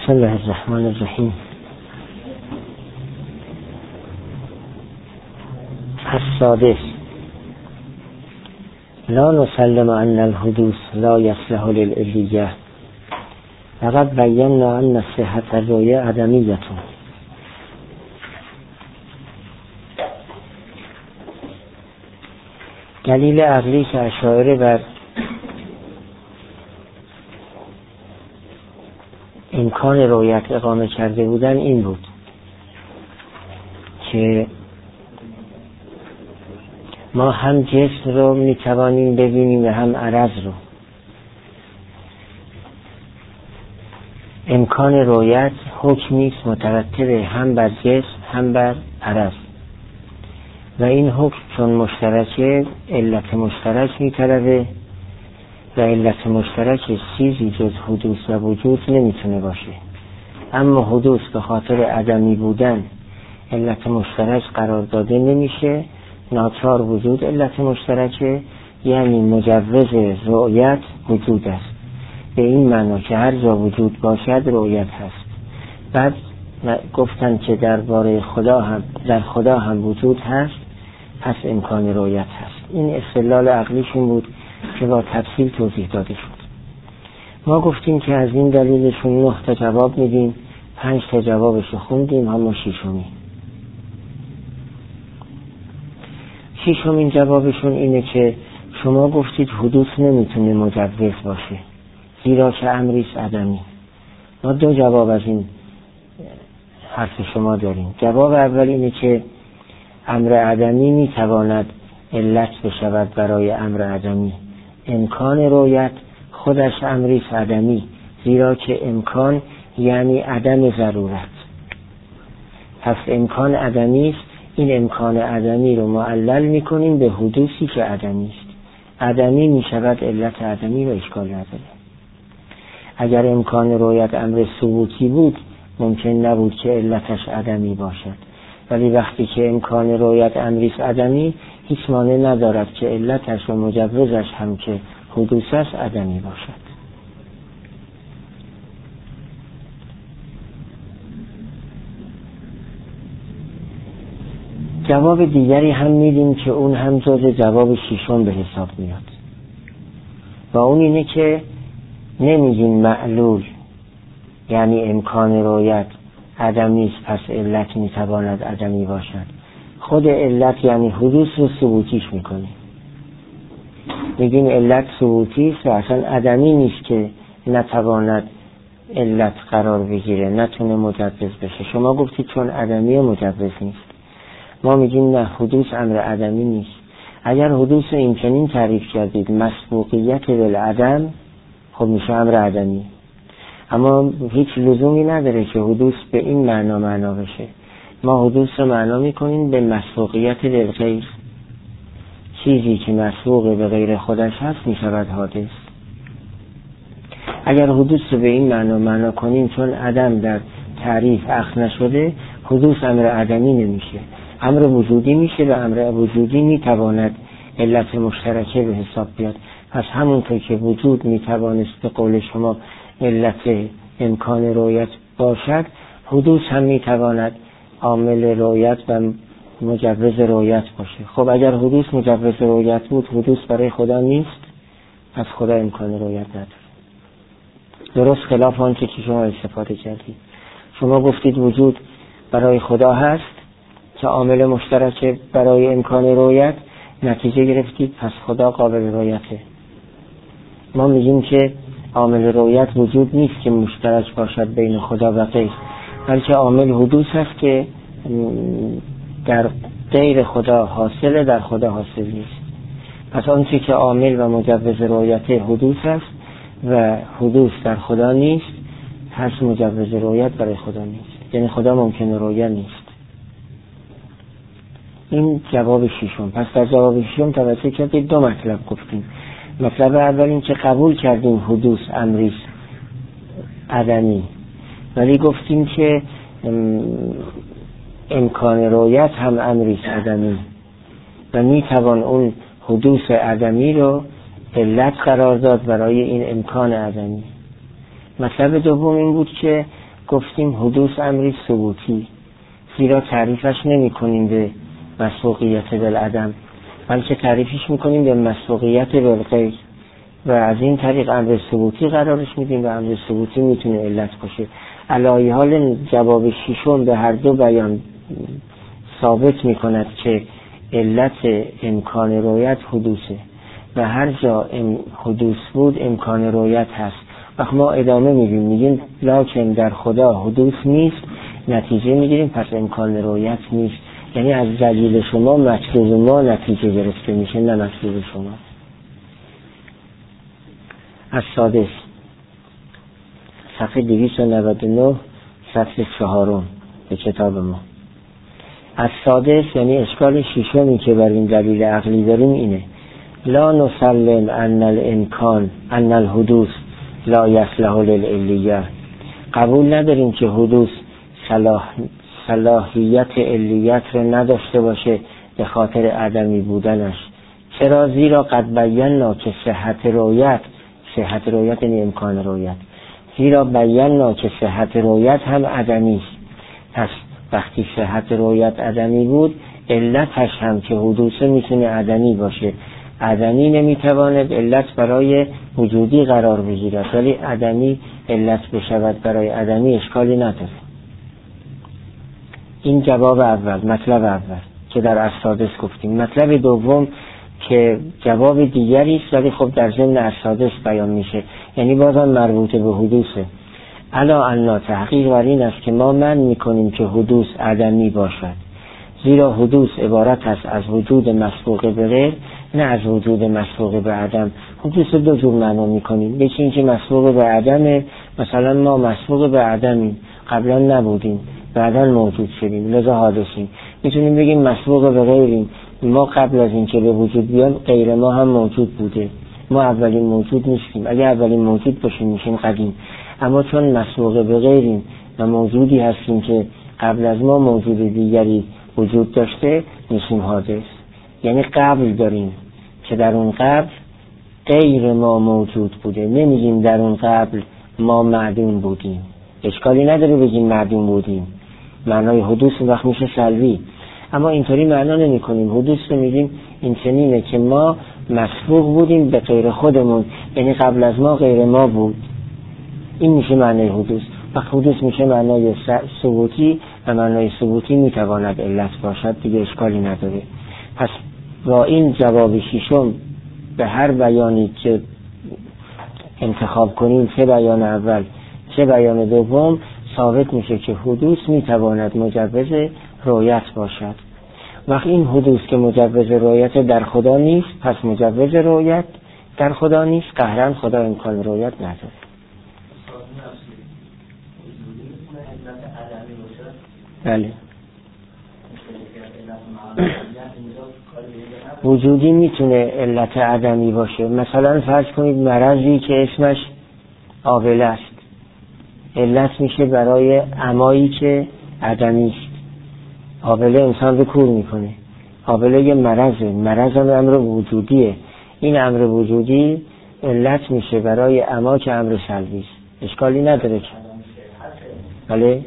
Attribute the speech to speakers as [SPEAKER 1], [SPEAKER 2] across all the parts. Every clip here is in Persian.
[SPEAKER 1] بسم الله الرحمن الرحیم. السادس: لا نسلم ان الحدوث لا يصلح للعلیة فقد بینا ان صحة الرؤیا عدمیة. دلیل عقلی که اشاعره بر امکان رؤیت اقامه کرده بودن این بود که ما هم جسم رو میتوانیم ببینیم و هم عرض رو. امکان رؤیت حکمی است مترتب هم بر جسم هم بر عرض و این حکم چون مشترکه علت مشترک میطلبه و علت مشترک چیزی جز حدوث و وجود نمیتونه باشه. اما حدوث به خاطر عدمی بودن علت مشترک قرار داده نمیشه، ناچار وجود علت مشترکه، یعنی مجوز رؤیت وجود است. به این معنا که هر جا وجود باشد رؤیت هست. بعد گفتن که درباره خدا هم در خدا هم وجود هست، پس امکان رؤیت هست. این استدلال عقلیشون بود که با تفصیل توضیح داده شد. ما گفتیم که از این دلیلشون 9 تا جواب میدیم، 5 تا جوابش رو خوندیم، اما ششمین جوابشون اینه که شما گفتید حدوث نمیتونه مجوز باشه زیرا که امریست عدمی. ما 2 جواب از این حرف شما داریم. جواب اول اینه که امر عدمی میتواند علت بشود برای امر عدمی. امکان رؤیت خودش امریست عدمی، زیرا که امکان یعنی عدم ضرورت. پس امکان عدمی است. این امکان عدمی رو معلل میکنیم به حدوثی که عدمی است. عدمی میشود علت عدمی و اشکال نداره. اگر امکان رؤیت امر ثبوتی بود ممکن نبود که علتش عدمی باشد، ولی وقتی که امکان رؤیت امریست عدمی هیچ مانع ندارد که علتش و مجوزش هم که حدوث است عدمی باشد. جواب دیگری هم میدیم که اون هم جز جواب 6 به حساب میاد و اون اینه که نمیگیم معلول یعنی امکان رؤیت عدمی است پس علت میتواند عدمی باشد. خود علت یعنی حدوث رو ثبوتیش میکنیم. میگیم علت ثبوتی است و اصلا عدمی نیست که نتواند علت قرار بگیره، نتونه مجوز بشه. شما گفتید چون عدمی مجوز نیست. ما میگیم نه، حدوث امر عدمی نیست. اگر حدوث این چنین تعریف کردید مسبوقیت بالعدم، خب میشه امر عدمی. اما هیچ لزومی نداره که حدوث به این معنا بشه. ما حدوث رو معنا میکنیم به مسبوقیت بالغیر. چیزی که مسبوق به غیر خودش هست میشود حادث. اگر حدوث رو به این معنا کنیم چون عدم در تعریف اخذ نشده، حدوث امر عدمی نمیشه، امر وجودی میشه و امر وجودی میتواند علت مشترکه به حساب بیاد. پس همونطور که وجود میتوانست به قول شما علت امکان رؤیت باشد، حدوث هم میتواند عامل رؤیت و مجوز رؤیت باشه. خب اگر حدوث مجوز رؤیت بود، حدوث برای خدا نیست، پس خدا امکان رؤیت نداره. درست خلاف آنچه که شما استفاده کردید. شما گفتید وجود برای خدا هست که عامل مشترک برای امکان رؤیت، نتیجه گرفتید پس خدا قابل رؤیته. ما میگیم که عامل رؤیت وجود نیست که مشترک باشد بین خدا و غیر، بلکه عامل حدوث است که در غیر خدا حاصله، در خدا حاصل نیست. پس آنچه که عامل و مجوز رؤیت حدوث است و حدوث در خدا نیست، پس مجوز رؤیت برای خدا نیست، یعنی خدا ممکن رؤیت نیست. این جواب 6. پس در جواب 6 توجه کردید 2 مطلب گفتیم. مطلب اول این که قبول کردیم حدوث امریست عدمی، ولی گفتیم که امکان رؤیت هم امریست عدمی و میتوان اون حدوث عدمی رو علت قرار داد برای این امکان عدمی. مطلب دوم این بود که گفتیم حدوث امری ثبوتی، زیرا تعریفش نمی کنیم به مسبوقیت بالعدم، بلکه تعریفش میکنیم به مسبوقیت بالغیر و از این طریق امر ثبوتی قرارش میدیم و امر ثبوتی میتونه علت باشه. علی حال جواب ششم به هر دو بیان ثابت میکند که علت امکان رؤیت حدوثه و هر جا حدوث بود امکان رؤیت هست. وقت ما ادامه میگیم لکن در خدا حدوث نیست، نتیجه میگیریم پس امکان رؤیت نیست، یعنی از دلیل شما مطلوب ما نتیجه گرفته میشه، نه مطلوب شما. السادس، صفحه 299 فصل 4 به کتاب ما. السادس یعنی اشکال ششمی که بر این دلیل عقلی داریم اینه: لا نسلم ان الامکان ان الحدوث لا یصلح للعلیه. قبول نداریم که حدوث صلاحیت علیت رو نداشته باشه به خاطر عدمی بودنش. چرا؟ زیرا قد بینا که صحت رؤیت یعنی امکان رؤیت، زیرا بینا که صحت رؤیت هم عدمی است. پس وقتی صحت رؤیت عدمی بود، علتش هم که حدوث میتونه عدمی باشه. عدمی نمیتواند علت برای وجودی قرار بگیرد، ولی عدمی علت بشود برای عدمی اشکالی نداره. این جواب اول، مطلب اول که در السادس گفتیم. مطلب دوم که جواب دیگری است ولی خب در ضمن السادس بیان میشه، یعنی بازم مربوط به حدوثه. الا ان تحقیق بر این است که ما من میکنیم که حدوث عدمی باشد، زیرا حدوث عبارت است از وجود مسبوق به غیر، نه از وجود مسبوق به عدم. حدوث دو جور معنا میکنیم، یکی این که مسبوق به عدمه، مثلا ما مسبوق به عدمیم، قبلا نبودیم بعدا موجود شدیم لذا حادثیم. میتونیم بگیم مسبوق به غیریم، ما قبل از این که به وجود بیام غیر ما هم موجود بوده، ما اولین موجود نیستیم. اگه اولین موجود باشیم میشیم قدیم، اما چون مسبوق به غیریم و موجودی هستیم که قبل از ما موجود دیگری وجود داشته میشیم حادث. یعنی قبل داریم که در اون قبل غیر ما موجود بوده، نمیگیم در اون قبل ما معدوم بودیم. اشکالی نداره بگیم معدوم بودیم، معنای حدوث وقت میشه سلبی، اما اینطوری معنا نمی کنیم. حدوث رو میگیم این چنینه که ما مسبوق بودیم به غیر خودمون، یعنی قبل از ما غیر ما بود. این میشه معنای حدوث. وقت حدوث میشه معنای ثبوتی و معنای ثبوتی میتواند علت باشد، دیگه اشکالی نداره. پس با این جواب ششم به هر بیانی که انتخاب کنیم، چه بیان اول چه بیان دوم، ثابت میشه که حدوث میتواند مجوز رؤیت باشد. وقت این حدوث که مجوز رؤیت در خدا نیست، پس مجوز رؤیت در خدا نیست، قهرن خدا امکان رؤیت نداره. بله، وجودی میتونه علت عدمی باشه. مثلا فرض کنید مرضی که اسمش آبله است، علت میشه برای عمایی که عدمی است. آبله انسان رو کور میکنه، آبله یه مرضه، مرض هم امر وجودیه. این امر وجودی علت میشه برای عما که امر سلبی است. اشکالی نداره که بله،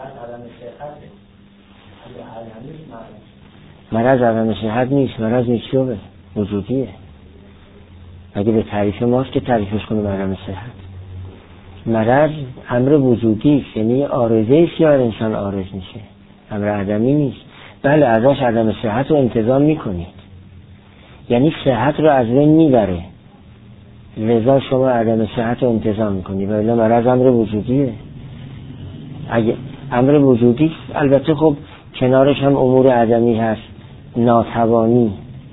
[SPEAKER 1] مرض عدم صحت نیست، مرض چیه؟ وجودیه. اگه به تعریف ماست که تعریفش کنه عدم صحت. مرض امر وجودی است، یعنی عارضه است که انسان عارض میشه، امر عدمی نیست. بله، ازش عدم صحت رو انتظام میکنید، یعنی صحت رو از بین میبره، لذا شما عدم صحت رو انتظام میکنید. ولی مرض امر وجودیه. اگه امر وجودی، البته خب کنارش هم امور عدمی هست، ناتوانی،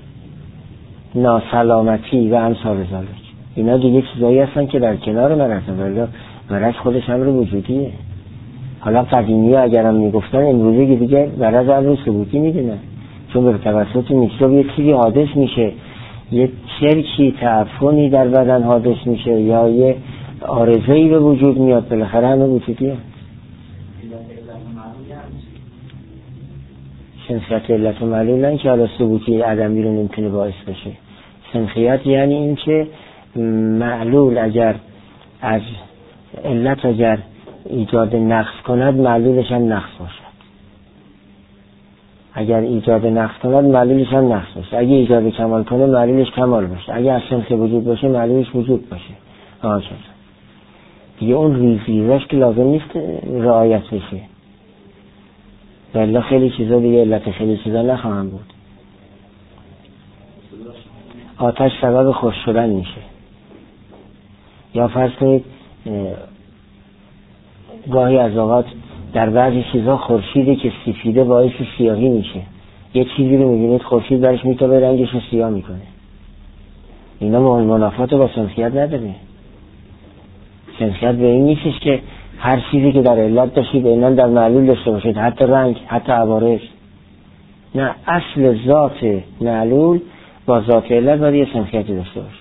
[SPEAKER 1] ناسلامتی و امثال ذالک. اینا دیگه چیزایی هستن که در کنار مرض، ولی مرض خودش امر وجودیه. حالا قدیمی ها اگرم میگفتن، امروزه که دیگه مرض امر ثبوتی میدونن، چون به توسط میکروب یه چیزی حادث میشه، یه چرکی تعفنی در بدن حادث میشه یا یه عارضه‌ای به وجود میاد، بالاخره همه وجودیه. سنخیت علت و معلولن که حالا ثبوتی عدمی رو نمیتونه باعث بشه. سنخیت یعنی این که معلول اگر از علت اگر ایجاد نقص کند معلولش هم نقص باشد. اگر ایجاد نقص کند معلولش هم نقص باشه. اگه ایجاد کمال کنه معلولش کمال باشه. اگه اصلا که وجود باشه معلولش وجود باشه. دیگه اون ریزیش که لازم نیست رعایت بشه. والله خیلی چیزا دیگه علت خیلی چیزا نخواهم بود. آتش سبب خوش شدن میشه. یا فرض کنید گاهی از اوقات در بعضی چیزا خورشیدی که سفیده باعث سیاهی میشه. یه چیزی رو میبینید خورشید برش میتابه رنگش رو سیاه میکنه. اینا منافات با سنخیت نداره. سنخیت به این نیستش که هر چیزی که در علت داشتید اینان در معلول داشته باشید، حتی رنگ، حتی عوارض. نه، اصل ذات معلول با ذات علت باید یه سنخیتی داشته باشه.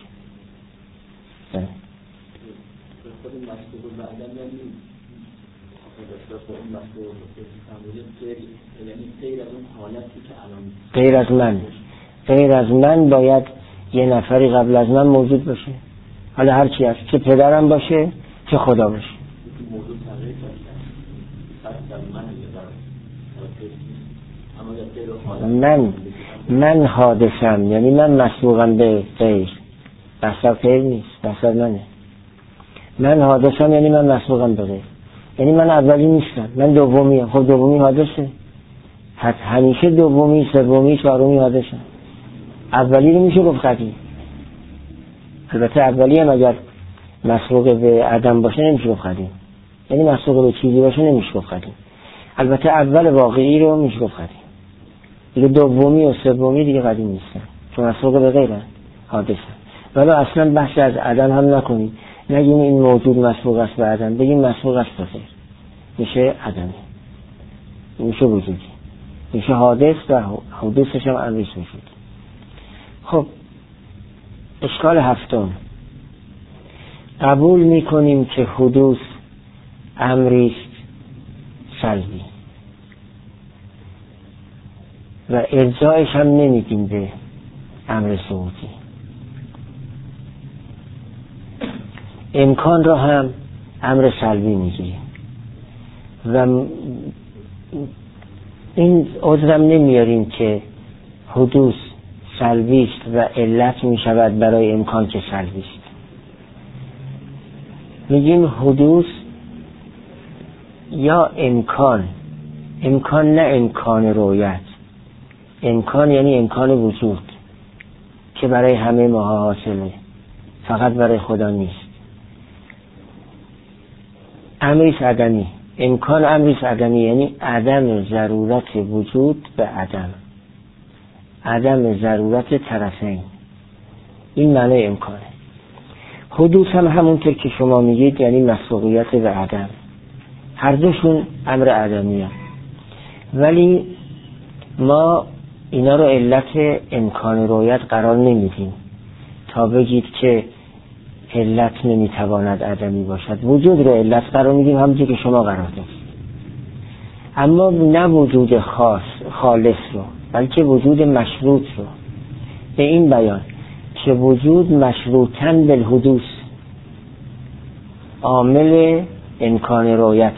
[SPEAKER 1] غیر از من باید یه نفری قبل از من موجود باشه. حالا هر چی هست، چه پدرم باشه چه خدا باشه. من حادثم، یعنی من مسبوقم به غیر. بحثا غیر نیست، بحثا منه. من حادثم یعنی من مسبوقم به غیر، یعنی من اولی نیستم، من دومیم. خب دومی حادثه، همیشه دومی، سومی، چهارمی حادثه. اولی رو میشه گفت قدیم. البته اولی هم اگر مسبوق به عدم باشه نمیشه گفت قدیم، یعنی مسبوق به چیزی باشه نمیشه گفت قدیم. البته اول واقعی رو میشه گفت قدیم. دیگه دومی و سومی دیگه قدیم نیستن، چون مسبوق به غیرن، حادثه. ولی اصلا بحث از عدم هم نکنید. نگیم این موجود مسبوق است به عدم، بگیم مسبوق است به غیر، میشه عدمی، میشه وجودی، میشه حادث و حدوثش هم امریس وجود. خب اشکال هفتم، قبول میکنیم که حدوث امریست سلبی و ارجاعش هم نمیدیم به امر ثبوتی. امکان را هم امر سلبی میگیریم و این عذرم نمیاریم که حدوث سلبی است و علت میشود برای امکان که سلبی است. میگیم حدوث یا امکان نه امکان رویت، امکان یعنی امکان وجود که برای همه ماها حاصله، فقط برای خدا نیست. امریس عدمی، امکان امریس عدمی یعنی عدم ضرورت وجود به عدم ضرورت طرفین. این معنی امکانه. حدوث هم همونطور که شما میگید یعنی مسبوقیت به عدم. هر دوشون امر عدمی هم. ولی ما اینا رو علت امکان رویت قرار نمیدیم تا بگید که علت نمیتواند عدمی باشد. وجود رو علت قرار میدیم همونجور که شما قرار دادید، اما نه وجود خالص رو، بلکه وجود مشروط رو. به این بیان که وجود مشروطاً بالحدوث عامل امکان رویت،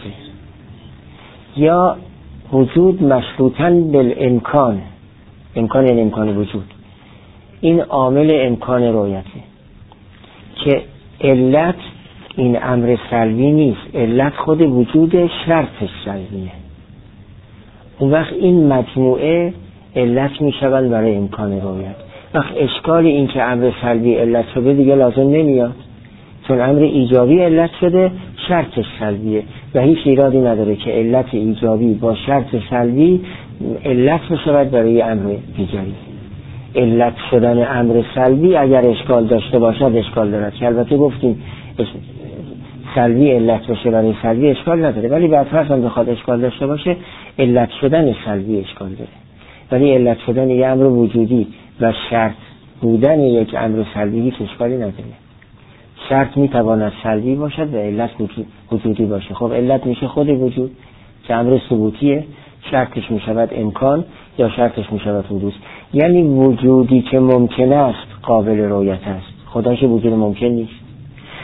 [SPEAKER 1] یا وجود مشروطاً بالامکان، امکان یعنی امکان وجود، این عامل امکان رویته. که علت این امر سلبی نیست، علت خود وجود شرطش سلبیه. اون وقت این مجموعه علت میشوند برای امکان رویت. وقت اشکال این که امر سلبی علت شده دیگه لازم نمیاد، چون امر ایجابی علت شده، شرطش سلبیه و هیچ ایرادی نداره که علت ایجابی با شرط سلبی علت بشود برای امر دیگری. علت شدن امر سلبی اگر اشکال داشته باشد اشکال دارد، که البته گفتیم سلبی علت بشه برای سلبی اشکال نداره، ولی بعد فرض هم بخواد اشکال داشته باشه علت شدن سلبی اشکال داره. ولی علت شدن یک امر وجودی و شرط بودن یک امر سلبی هیچ اشکالی نداره. شرط میتواند سلبی باشد و علت وجودی باشه. خب علت میشه خود وجود که امر ثبوتیه، شرطش میشود امکان یا شرطش میشود حدوث. یعنی وجودی که ممکن است قابل رویت است، خدا که وجود ممکن نیست.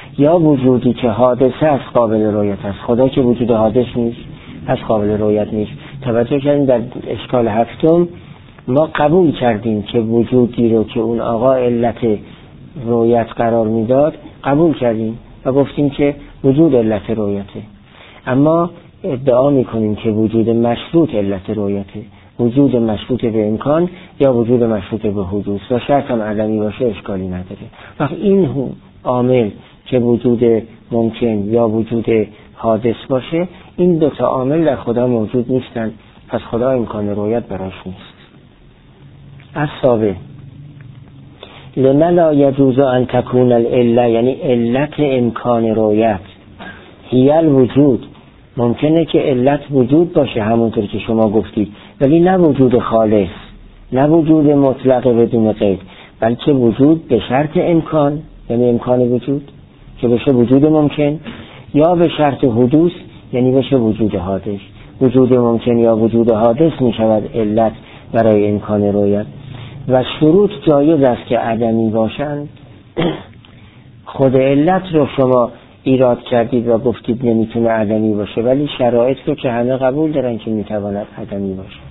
[SPEAKER 1] یا وجودی که حادثه از قابل رویت است. خدا که وجود حادث نیست، از قابل رویت نیست. توجه کردیم در اشکال هفتم ما قبول کردیم که وجودی رو که اون آقا علت رویت قرار میداد قبول کردیم و گفتیم که وجود علت رویته، اما ادعا میکنیم که وجود مشروط علت رویته، وجود مشروط به امکان یا وجود مشروط به حدوث و شرط هم عدمی باشه اشکالی نداره. وقت این عامل که وجود ممکن یا وجود حادث باشه، این دوتا عامل در خدا موجود نیستن، پس خدا امکان رویت براش نیست. السابع لمن لا یجوز ان تکون العله، یعنی علت امکان رویت هی الوجود، ممکنه که علت وجود باشه همونطور که شما گفتید، ولی نه وجود خالص، نه وجود مطلق بدون قید، بلکه وجود به شرط امکان، یعنی امکان وجود که بشه وجود ممکن، یا به شرط حدوث یعنی بشه وجود حادث. وجود ممکن یا وجود حادث می شود علت برای امکان رویت و شروط جایز است که عدمی باشند. خود علت رو شما ایراد کردید و گفتید نمیتونه عدمی باشه، ولی شرایط رو که همه قبول دارن که میتواند عدمی باشه.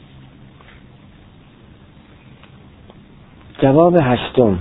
[SPEAKER 1] جواب هشتم،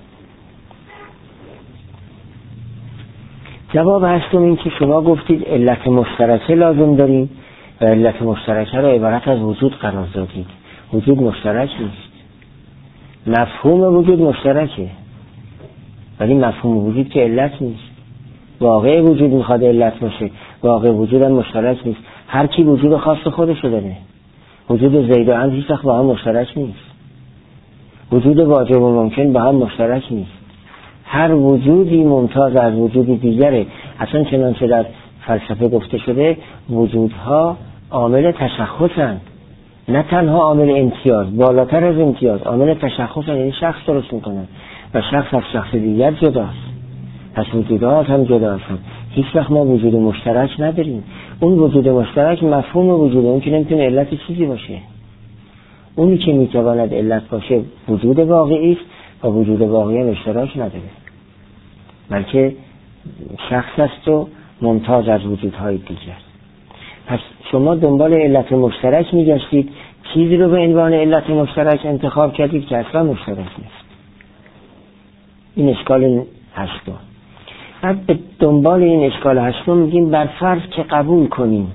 [SPEAKER 1] این که شما گفتید علت مشترکه لازم داریم و علت مشترکه رو عبارت از وجود قرار دادید. وجود مشترک نیست، مفهوم وجود مشترکه ولی مفهوم وجود که علت نیست. واقع وجود میخواد علت باشه، واقع وجود هم مشترک نیست. هر کی وجود خاص خودشو داره. وجود زید و عمرو هیچ وقت با هم مشترک نیست. وجود واجب و ممکن با هم مشترک نیست. هر وجودی ممتاز از وجود دیگره. اصلا چنانچه در فلسفه گفته شده وجودها عامل تشخصند، نه تنها عامل امتیاز، بالاتر از امتیاز عامل تشخصند، یعنی شخص درست میکنن و شخص از شخص دیگر جداست. پس وجودات هم جدا هستند. هیچ وقت ما وجود مشترک نداریم. اون وجود مشترک مفهوم وجود، اون که نمیتونه علت چیزی باشه. اونی که میتواند علت باشه وجود واقعی است و وجود واقعی هم اشتراک نداره، بلکه شخص است و ممتاز از وجودهای دیگر. پس شما دنبال علت مشترک میگشتید، چیزی رو به عنوان علت مشترک انتخاب کردید که اصلا مشترک نیست. این اشکال هشتم. بعد به دنبال این اشکال هشتم میگیم بر فرض که قبول کنیم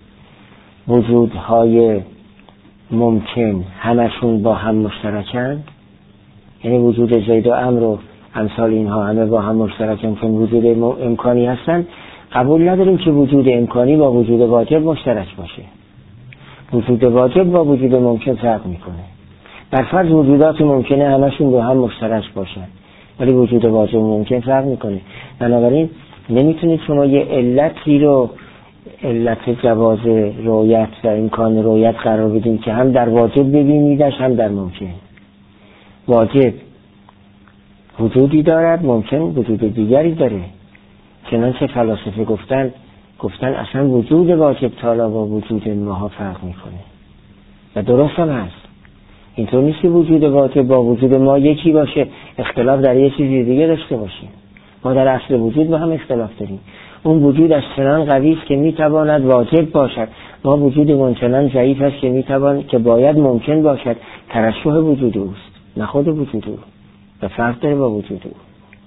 [SPEAKER 1] وجودهای ممکن همشون با هم مشترکن، یعنی وجود زید و عمرو و امثال اینها همه با هم مشترکن چون وجود امکانی هستن، قبول نداریم که وجود امکانی با وجود واجب مشترک باشه. وجود واجب با وجود ممکن فرق میکنه. بر فرض وجودات ممکنه همشون با هم مشترک باشن، ولی وجود واجب ممکن فرق میکنه. بنابراین نمیتونید شما یه علتی رو علت جواز رویت و امکان رویت قرار بدین که هم در واجب ببینیدش هم در ممکن. واجب وجودی دارد، ممکن وجود دیگری داره. چنانچه فلاسفه گفتن اصلا وجود واجب تعالی با وجود ماها فرق میکنه و درست هم هست. اینطور نیست که وجود واجب با وجود ما یکی باشه، اختلاف در یه چیزی دیگه داشته باشیم. ما در اصل وجود با هم اختلاف داریم. اون وجود از چنان قوی است که میتواند واجب باشد، ما وجودمون چنان ضعیف است که باید ممکن باشد. ترشح وجود اوست نه خود وجود او، به فرق داره با وجود او.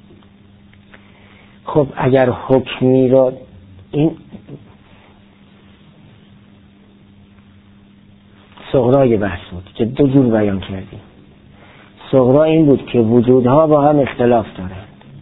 [SPEAKER 1] خب اگر حکمی را این صغرای بحث بود که دو جور بیان کردیم. صغرا این بود که وجودها با هم اختلاف دارند،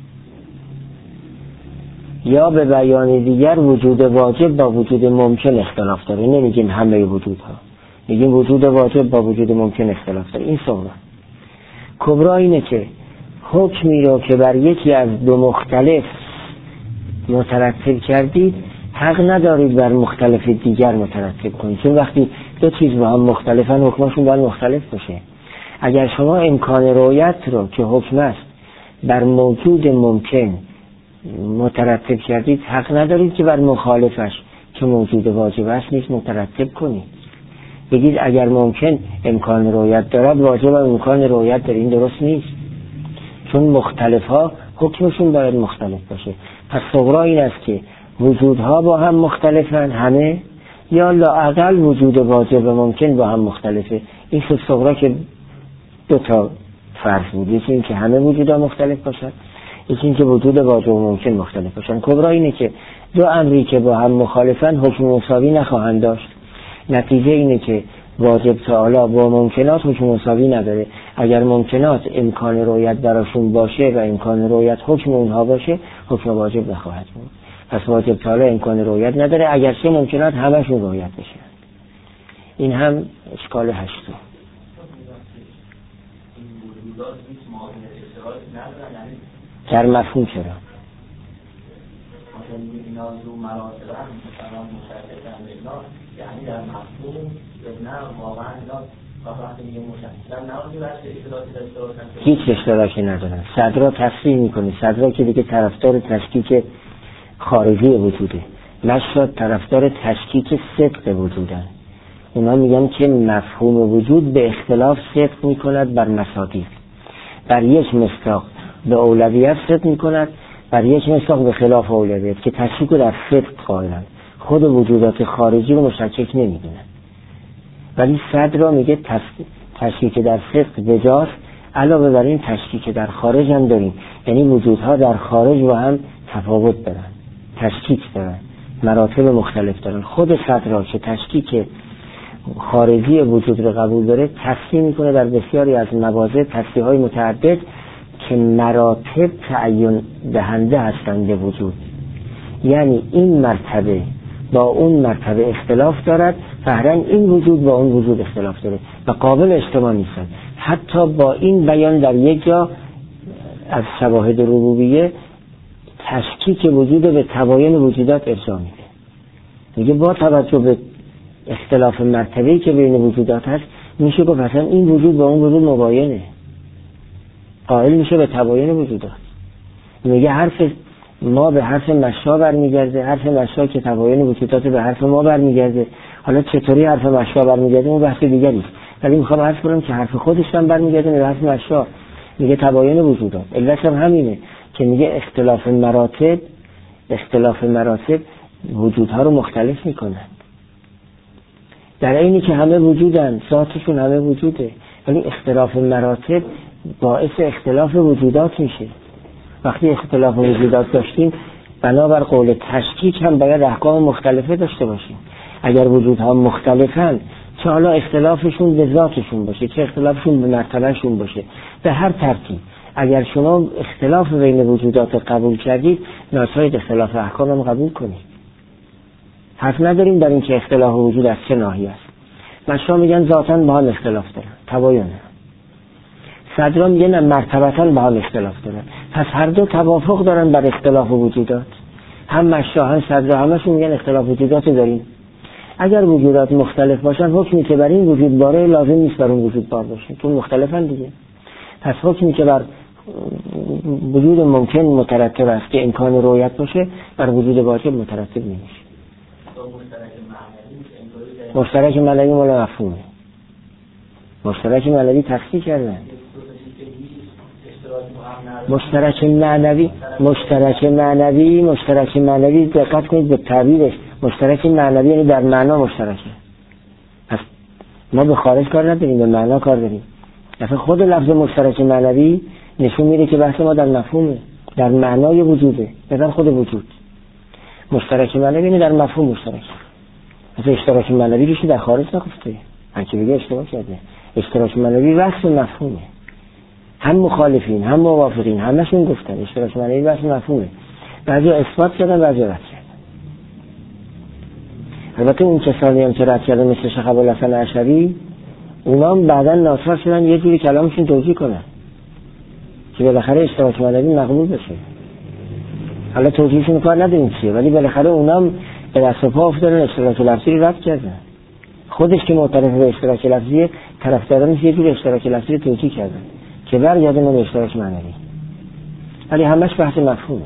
[SPEAKER 1] یا به بیان دیگر وجود واجب با وجود ممکن اختلاف داره. نمیگیم همه وجودها، میگیم وجود واجب با وجود ممکن اختلاف داره. این صغرا. کبرا اینه که حکمی رو که بر یکی از دو مختلف مترتب کردید حق ندارید بر مختلف دیگر مترتب کنید، چون وقتی دو چیز با هم مختلفن حکمشون باید مختلف باشه. اگر شما امکان رویت رو که حکم است بر موجود ممکن مترتب کردید، حق ندارید که بر مخالفش که موجود واجب است نیز مترتب کنید. بگید اگر ممکن امکان رویت دارد واجب امکان رویت داره. این درست نیست، چون مختلف ها حکمشون باید مختلف باشه. پس صغرا این است که وجودها با هم مختلفن همه، یا لااقل وجود واجب و ممکن با هم مختلفه. این شد صغرا که دو تا فرض بود، یکی این که همه وجودها مختلف باشن، یکی این که وجود واجب و ممکن مختلف باشن. کبرا اینه که دو امری که با هم مخالفن حکم مساوی نخواهند داشت. نتیجه اینه که واجب تعالی با ممکنات حکم مساوی نداره. اگر ممکنات امکان رؤیت براشون باشه و امکان رؤیت حکم اونها باشه، حکم واجب نخواهد بود. پس واجب تعالی امکان رؤیت نداره اگرچه ممکنات همشون رؤیت بشه. این هم اشکال هشتم. در مفهوم چرا؟ یعنی در مفهوم نه واقعا هیچ اشتراکی ندارن. صدرا تصریح میکنه، صدرا که دیگه طرفدار تشکیک خارجی وجوده، مشهد طرفدار تشکیک صدق وجودن. اونا میگن که مفهوم وجود به اختلاف صدق میکند بر مصادیق، بر یک مصداق به اولویت صدق میکند، بر یک مصداق به خلاف اولویت، که تشکیک در صدق قائلن، خود وجودات خارجی رو مشکک نمیدونن. ولی صدرا میگه تشکیک در صدق بجاست، علاوه بر این تشکیک در خارج هم داریم، یعنی وجودها در خارج با هم تفاوت دارن، تشکیک دارن، مراتب مختلف دارن. خود صدرا که تشکیک خارجی وجود رو قبول داره، تصحیح میکنه در بسیاری از مواضع تصحیح‌های متعدد که مراتب تعیین دهنده هستند به وجود. یعنی این مرتبه با اون مرتبه اختلاف دارد، فهرن این وجود با اون وجود اختلاف داره و قابل اجتماع نیستن. حتی با این بیان در یک جا از شواهد ربوبیه تشکیک وجود به تباین وجودات ارجاع میده. میگه با توجه به اختلاف مرتبه‌ای که بین وجودات هست، میشه گفت مثلا این وجود با اون وجود مباینه، قائل میشه به تباین وجودات. میگه حرف ما به حرف مشا برمیگرده، حرف مشا که تباین وجودات به حرف ما برمیگرده. حالا چطوری حرف مشا برمیگرده اون بحث دیگری است، ولی میخوام عرض کنم که حرف خودش هم برمیگرده به حرف مشا. میگه تباین وجودات، علت هم همینه که میگه اختلاف مراتب وجودها رو مختلف میکنن، در اینی که همه وجودن، ذاتشون همه وجوده، ولی اختلاف مراتب باعث اختلاف وجودات میشه. وقتی اختلاف وجودات داشتیم، بنابر قول تشکیک هم باید احکام مختلفه داشته باشیم. اگر وجودها مختلفن، چه حالا اختلافشون به ذاتشون باشه، چه اختلافشون به مرتبهشون باشه، به هر ترتیب اگر شما اختلاف بین وجودات قبول کردید، ناچارید اختلاف احکام هم قبول کنید. حرف نداریم در این که اختلاف وجود از چه ناحیه است. مشا میگن ذاتاً با هم اختلاف دارن، تباینه. صدرا میگن مرتبتاً با هم اختلاف دارن. پس هر دو توافق دارن بر اختلاف وجودات. هم مشا هم صدرا همشون میگن اختلاف وجودات داریم. اگر وجودات مختلف باشن، حکمی که بر این وجود باره لازم نیست بر اون وجود بار باشه، چون مختلفن دیگه. پس حکمی که بر وجود ممکن مترتب است که امکان رؤیت باشه، بر وجود واجب مترتب نمیشه. مشترک معنوی مولا مفهومه. مشترک معنوی تفسیر کردن. مشترک معنوی دقت کنید به تعبیرش. مشترک معنوی یعنی در معنا مشترکه. پس ما به خارج کار نداریم، به معنا کار داریم. مثلا خود لفظ مشترک معنوی نشون میده که بحث ما در مفهومه، در معنای وجوده، در خود وجود. مشترک معنوی یعنی در مفهوم مشترک. مثلا اشتراک معنوی روشی در خارج نگفته، هرکی بگه اشتراک کرده. اشتراک معنوی وصف مفهومه، هم مخالفین هم موافقین همشون گفتن اشتراک معنوی وصف مفهومه. بعضی اثبات کردن، بعضی رد کردن. البته اون کسانی هم که رد کردن مثل شیخ ابوالحسن اشعری، اونا هم بعداً ناچار شدن یه جوری کلامشون توجیه کنن که بالاخره اشتراک معنوی مقبول بشه. حالا توجیهشون کار نداریم چیه، ولی بالاخره اونا هم به دست و پا افتادن، اشتراک لفظی رو رد کردن. خودش که معترف به اشتراک لفظی، طرفدارانش یه جور اشتراک لفظی رو توجیه کردن که برگردن به اشتراک معنوی، ولی همش بحث مفهومه.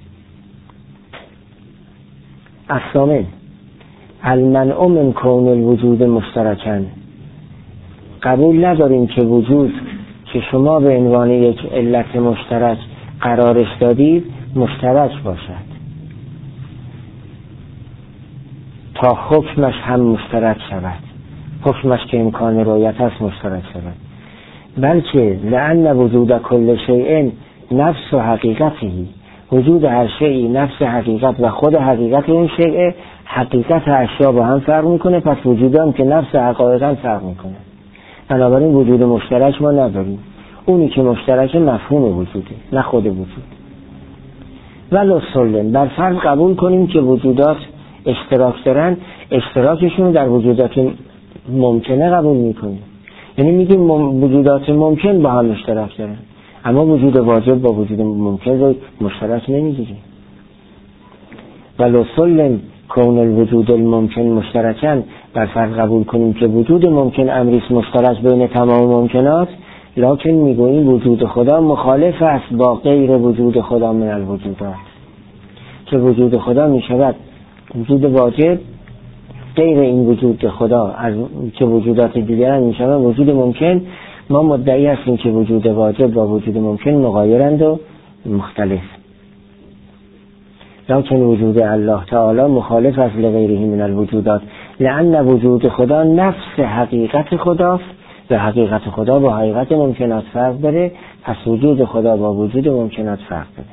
[SPEAKER 1] الثامن المنع من کون الوجود مشترکاً، قبول نداریم که وجود که شما به عنوان یک علت مشترک قرارش دادید مشترک باشد، تا حکمش هم مشترک شود، حکمش که امکان رؤیت است مشترک شود. بلکه لأن وجود کل شیء نفس و حقیقتی، وجود هر شیئی نفس حقیقت و خود حقیقت اون شیء، حقیقت اشیا با هم فرق میکنه، پس وجود هم که نفس حقایقا فرق میکنه. بنابراین وجود مشترک ما نداریم، اونی که مشترک مفهوم وجوده نه خود وجود. ولو سلم، بر فرض قبول کنیم که وجودات اشتراک دارن، اشتراکشون در وجودات ممکنه قبول میکنیم، یعنی میگیم وجودات ممکن با هم اشتراک دارن، اما وجود واجب با وجود ممکن رو مشترک نمیگیریم. ولو سلم کون الوجود الممکن مشترکن، بر فرض قبول کنیم که وجود ممکن امریست مشترک بین تمام ممکنات، لکن میگوییم وجود خدا مخالف است با غیر وجود خدا من الوجودات، که وجود خدا میشود وجود واجب، غیر این وجود خدا از که وجودات دیگران میشود وجود ممکن. ما مدعی هستیم که وجود واجب با وجود ممکن مغایرند و مختلف، لکن وجود الله تعالی مخالف است لغیره من الوجودات، لأن وجود خدا نفس حقیقت خداست و حقیقت خدا با حقیقت ممکنات فرق داره، پس وجود خدا با وجود ممکنات فرق داره.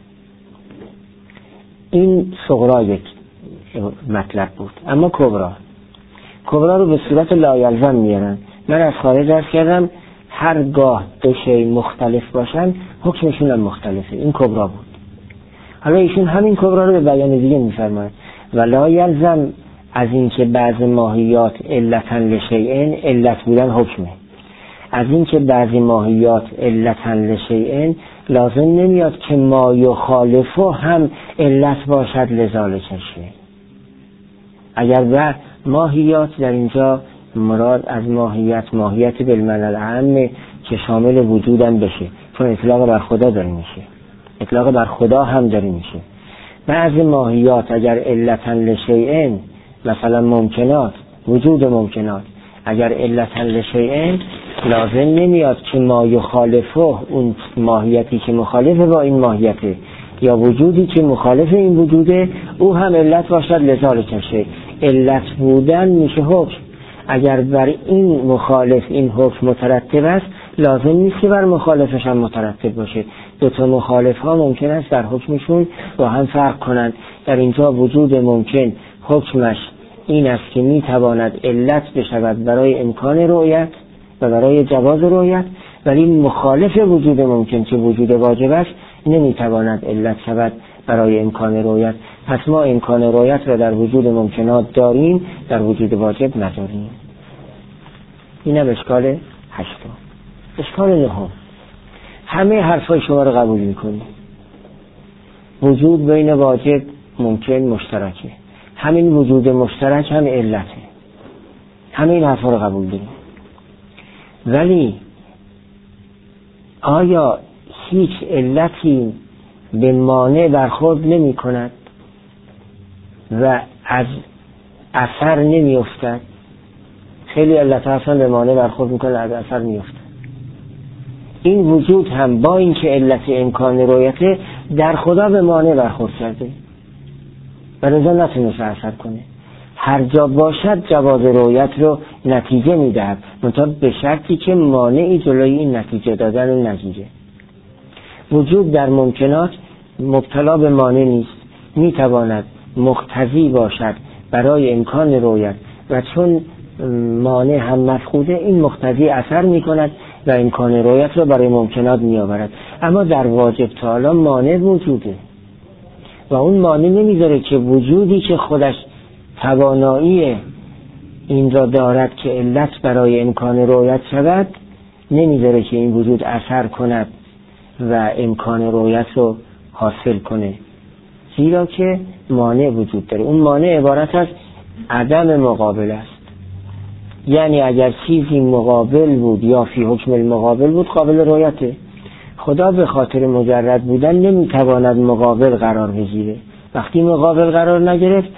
[SPEAKER 1] این صغرا یک مطلب بود. اما کبرا رو به صورت لایلزم میارن. من از خارج عرض کردم هرگاه دو شی مختلف باشن حکمشون هم مختلفه. این کبرا بود. حالا ایشون همین کبرا رو به بیان دیگه میفرماید و لایلزم از این که بعض ماهیات علتاً لشیئن، علت بودن حکمه، از این که بعضی ماهیات علتاً لشیئن لازم نمیاد که ما یخالفه هم علت باشد لذالک شیء. اگر به ماهیات در اینجا مراد از ماهیت بالمعنی العام که شامل وجودم بشه، چون اطلاق بر خدا داره میشه، اطلاق بر خدا هم داره میشه. بعضی ماهیات اگر علتاً لشیء، مثلا ممکنات، وجود ممکنات اگر علتاً لشیء لازم نمیاد که ما یخالفه، اون ماهیتی که مخالفه با این ماهیته یا وجودی که مخالف این وجوده او هم علت باشد لذالک شیء. علت بودن میشه حکم. اگر بر این مخالف این حکم مترتب است لازم نیست که بر مخالفش هم مترتب باشه. دو تا مخالف ها ممکن است در حکمشون با هم فرق کنند. در اینجا وجود ممکن حکمش این است که میتواند علت بشود برای امکان رؤیت و برای جواز رؤیت، ولی مخالف وجود ممکن که وجود واجب است نمیتواند علت شود برای امکان رؤیت. پس ما امکان رؤیت را در وجود ممکنات داریم، در وجود واجب نداریم. اینم اشکال 8. اشکال 9. همه حرفای شما رو قبول میکنیم. وجود بین واجب ممکن مشترکه، همین وجود مشترک هم علته، همه این حرفا رو قبول داریم. ولی آیا هیچ علتی به مانع برخورد نمی کند و از اثر نمی افتد؟ خیلی علت اصلا به مانع برخورد می کند از اثر می افتد. این وجود هم با این که علت امکان رؤیته در خدا به مانع برخورد کرده و لذا نتونست اثر کنه. هر جا باشد جواز رؤیت رو نتیجه می دهد، منتها به شرطی که مانعی جلوی این نتیجه دادن رو نگیره. وجود در ممکنات مبتلا به مانع نیست، می تواند مقتضی باشد برای امکان رؤیت و چون مانع هم مفقوده این مقتضی اثر می کند و امکان رؤیت رو برای ممکنات می آورد. اما در واجب تعالی مانع وجوده و اون مانع نمیذاره که وجودی که خودش توانایی این را دارد که علت برای امکان رؤیت شود نمیذاره که این وجود اثر کند و امکان رؤیت رو حاصل کنه، زیرا که مانع وجود داره. اون مانع عبارت از عدم مقابل است. یعنی اگر چیزی مقابل بود یا فی حکم المقابل بود قابل رؤیته. خدا به خاطر مجرد بودن نمیتواند مقابل قرار بگیره. وقتی مقابل قرار نگرفت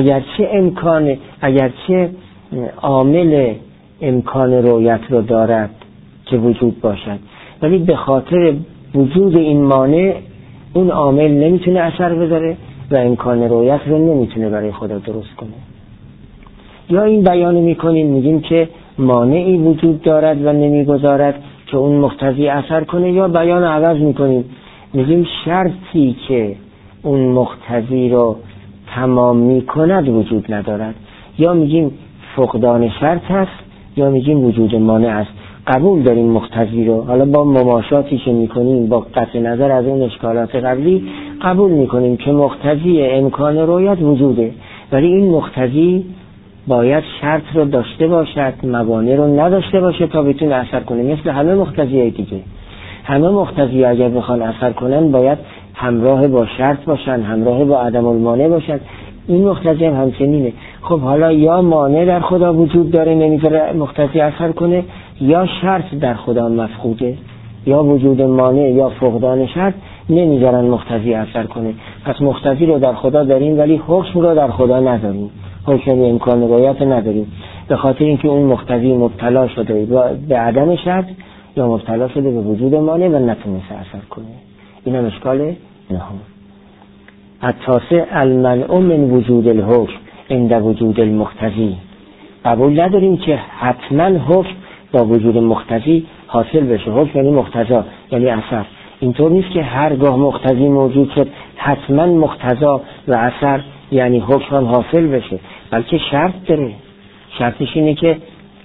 [SPEAKER 1] اگرچه عامل امکان رؤیت رو دارد که وجود باشد، ولی به خاطر وجود این مانع اون عامل نمیتونه اثر بذاره و امکان رؤیت رو نمیتونه برای خدا درست کنه. یا این بیان میکنیم میگیم که مانعی وجود دارد و نمیگذارد که اون مقتضی اثر کنه، یا بیان عوض میکنیم میگیم شرطی که اون مقتضی رو تمام میکند وجود ندارد، یا میگیم فقدان شرط هست، یا میگیم وجود مانع است. قبول داریم مقتضی رو، حالا با مماشاتی که میکنیم با قطع نظر از اون اشکالات قبلی قبول میکنیم که مقتضی امکان رؤیت وجوده، ولی این مقتضی باید شرط رو داشته باشد، موانع رو نداشته باشه تا بتونه اثر کنه. مثل همه مقتضیای دیگه، همه مقتضی اگر بخوان اثر کنن باید همراه با شرط باشن، همراه با عدم المانع باشن. این مقتضی هم همچنینه. خب حالا یا مانع در خدا وجود داره نمیذاره مقتضی اثر کنه، یا شرط در خدا مفقوده، یا وجود مانع یا فقدان شرط نمیذارن مقتضی اثر کنه. پس مقتضی رو در خدا داریم ولی حکم رو در خدا نداریم، حکم امکان رؤیت نداریم، به خاطر اینکه اون مقتضی مبتلا شده به عدم شرط یا مبتلا شده به وجود مانع و نتونسته اثر کنه. این هم اشکال نهم. التاسع المنع من وجود الحکم عند وجود المقتضی. قبول نداریم که حتما حکم با وجود مقتضی حاصل بشه. حکم یعنی مقتضا یعنی اثر. اینطور نیست که هرگاه مقتضی موجود شد حتما مقتضا و اثر یعنی حکم هم حاصل بشه، بلکه شرط داره. شرطش اینه که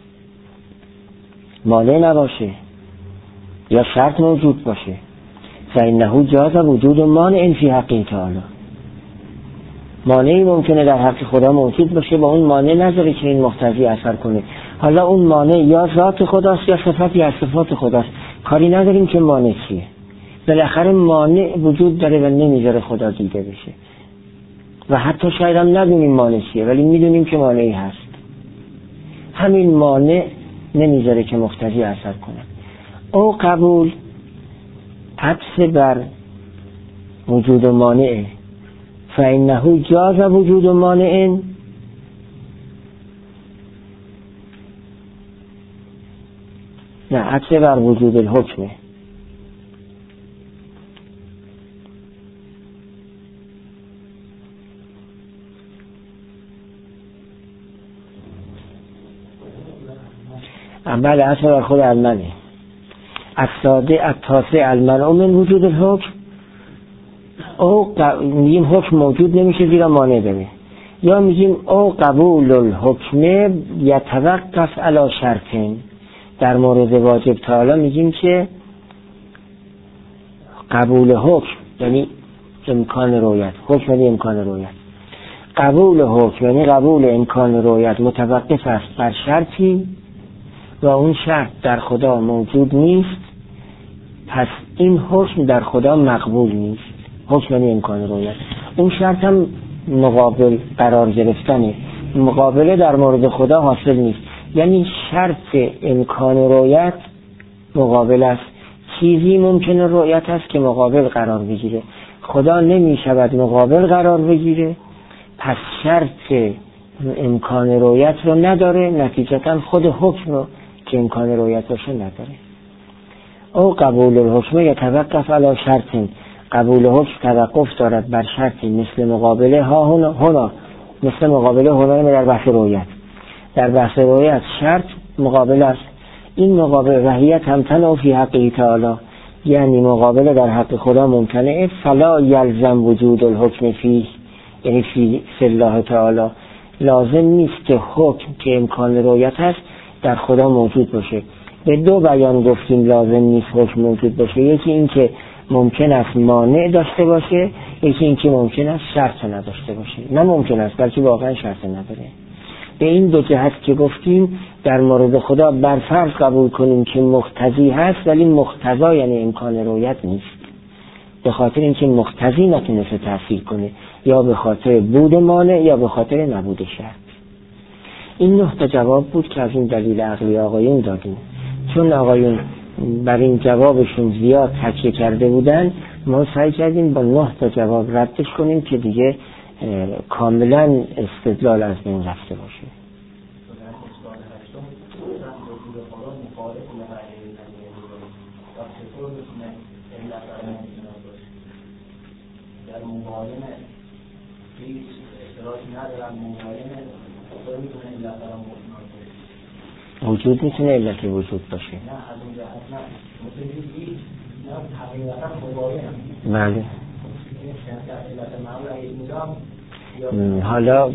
[SPEAKER 1] مانع نباشه یا شرط موجود باشه. فإنه جاز وجود مانع فی حقه تعالی. مانعی ممکنه در حق خدا موجود باشه با اون مانع نذاره که این مقتضی اثر کنه. حالا اون مانع یا ذات خداست یا صفتی از صفات خداست، کاری نداریم که مانع چیه. بالاخره مانع وجود داره و نمیذاره خدا دیده بشه و حتی شاید هم ندونیم مانع چیه ولی میدونیم که مانعی هست. همین مانع نمیذاره که مقتضی اثر کنه. او قبول عطف بر وجود مانع، فإنه جاز وجود مانع نه عطف بر وجود الحکمه. بعد عطف بر خود المنع. التاسع المنع من وجود الحکم. او میگیم حکم موجود نمیشه زیرا مانع داره، یا میگیم او قبول الحکم یتوقف علی شرطین. در مورد واجب تعالی میگیم که قبول حکم یعنی امکان رؤیت، حکم یعنی امکان رؤیت. قبول حکم یعنی قبول امکان رؤیت متوقف است بر شرطی و اون شرط در خدا موجود نیست، پس این حکم در خدا مقبول نیست. حکم یعنی امکان رؤیت. اون شرط هم مقابل قرار گرفتنه، مقابله در مورد خدا حاصل نیست. یعنی شرط امکان رؤیت مقابل است. چیزی ممکنه رؤیت است که مقابل قرار بگیره، خدا نمی شود مقابل قرار بگیره، پس شرط امکان رؤیت رو نداره، نتیجتا خود حکم رو که امکان رؤیت باشه نداره. او قبول الحکم یتوقف علی شرطین. قبول حکم توقف دارد بر شرطی مثل مقابله ها هنا، مثل مقابله هنا در بحث رؤیت. در بحث رؤیت شرط مقابل است. این مقابله رهیت هم تنو فی حقه تعالی، یعنی مقابله در حق خدا ممکنه. فلا یلزم وجود الحکم فیه، یعنی فی الله تعالی لازم نیست که حکم که امکان رؤیت است در خدا موجود باشه. به دو بیان گفتیم لازم نیست حکم موجود باشه. یکی این که ممکن است مانع داشته باشه، یکی این که ممکن است شرط نداشته باشه. نه ممکن است بلکه واقعا شرط نداره. به این دو جهت که گفتیم در مورد خدا بر فرض قبول کنیم که مقتضی هست ولی مقتضا یعنی امکان رؤیت نیست، به خاطر اینکه مقتضی نتونسته تأثیر کنه، یا به خاطر بود مانع یا به خاطر نبود شرط. این 9 تا جواب بود که از این دلیل عقلی آقایون دادیم. چون آقایون بر این جوابشون زیاد تکیه کرده بودن، ما سعی کردیم با 9 تا جواب ردش کنیم که دیگه کاملا استدلال از بین رفته باشه.
[SPEAKER 2] مباین هیچ اشتراکی ندارن، مباین خود میتونه علت دارن
[SPEAKER 1] وجود میتونه علت وجود باشه.
[SPEAKER 2] نه از اون جهت نه ممکنه هیچ نه حقیقتا مباین هم
[SPEAKER 1] بله.
[SPEAKER 2] علت معمول
[SPEAKER 1] حالا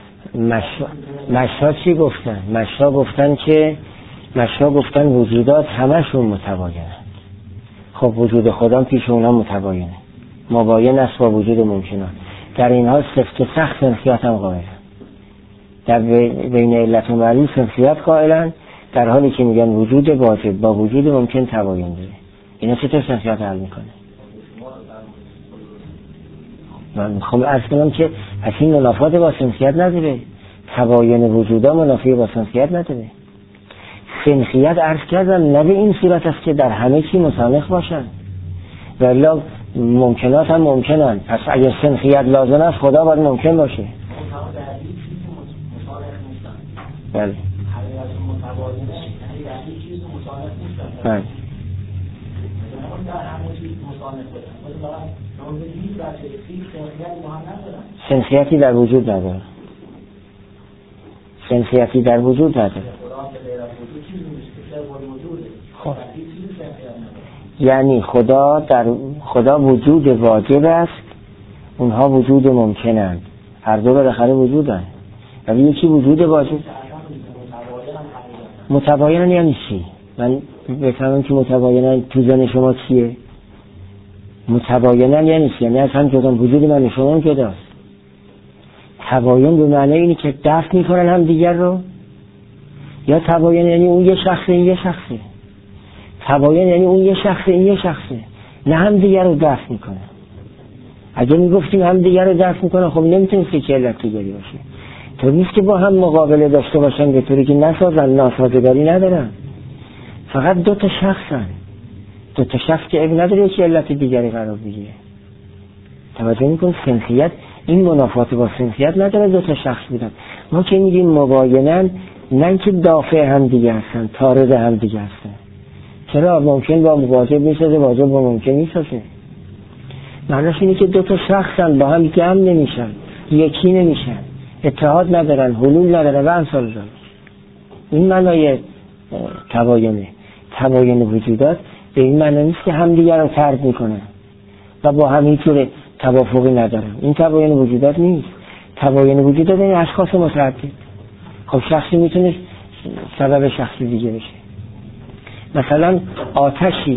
[SPEAKER 1] مشا چی گفتن؟ مشا گفتن وجودات همشون متباینه. خب وجود خدا پیش اونا متباینه، مباین است با وجود ممکنات. در این حال سفت و سخت سنخیات هم قائلن، در بین علت و معلول سنخیات قائلن، در حالی که میگن وجود واجب با وجود ممکن تباین داره. اینا چطور سنخیات حل میکنه؟ من میخوام عرض کنم که پس این منافات با سنخیت نداره، تباین وجودا منافی با سنخیت نداره. سنخیت عرض کردم نه به این صورت است که در همه چی مسانخ باشن، ولی ممکنات هم ممکنن. پس اگر سنخیت لازم است خدا باید ممکن باشه. بله بله سنخیتی در وجود نداره، سنخیتی در وجود نداره. خب یعنی خدا وجود واجب است، اونها وجود ممکنند، هر دو بالاخره وجودن، ولی یکی وجود واجب. متباینن یعنی چی؟ من بفهمم که متباینن تو ذهن شما چیه؟ متباینن یعنی چی؟ یعنی از هم جدا، وجود من شما هم جداست. تباین به معنی اینی که دفع میکنن هم دیگر رو، یا تباین یعنی اون یه شخصه این یه شخصه. تباین یعنی اون یه شخصه این یه شخصه، نه هم دیگر رو دفع میکنن. اگه میگفتیم هم دیگر رو دفع میکنن خب نمیتونست که علت دیگری باشه. تو نیست که با هم مقابله داشته باشن به طوری که نسازن، ناسازگاری ندارن، فقط دو تا شخصن. دو تا شخص که اب نداره که علت دیگری قرار بگیره. توجه میکن سنخیت این منافات با سنخیت نداره، دو تا شخص بودن. ما که میگیم مباینن نه که دافع هم دیگه هستن، طارد هم دیگه هستن. چرا ممکن با واجب میسازه، واجب با ممکن میسازه؟ معنیش اینه که دو تا شخصن با هم جمع نمیشن، یکی نمیشن، اتحاد ندارن، حلول ندارن و امثال ذالک. این معنای تباینه. تباین وجودات به این معنی نیست که همدیگر رو طرد میکنن و با هم اینطور توافقی ندارن. این تباین وجودات نیست. تباین وجودات این اشخاص متعدد. خب شخصی میتونه سبب شخصی دیگه بشه. مثلا آتشی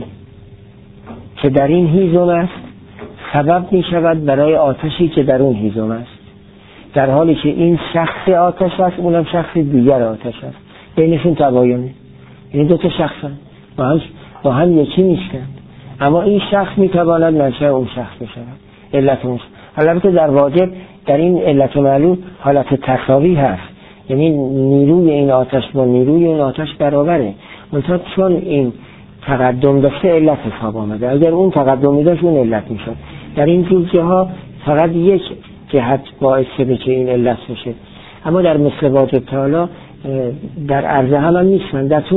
[SPEAKER 1] که در این هیزم است سبب میشود برای آتشی که در اون هیزم است، در حالی که این شخص آتش است اونم شخص دیگر آتش است. بینشون تباینه. این دو تا شخصن با هم یکی نیستن، اما این شخص میتواند منشأ اون شخص بشود، علت اون. البته در واجب در این علت و معلول حالت تساوی هست، یعنی نیروی این آتش با نیروی اون آتش برابره، منتها چون این تقدم داشته علت حساب آمده. اگر اون تقدمی داشت اون علت میشد. در این جزئیه ها فقط یک جهت باعث شده که این علت بشه، اما در مثل واجب تعالی در عرض هم نیستن، در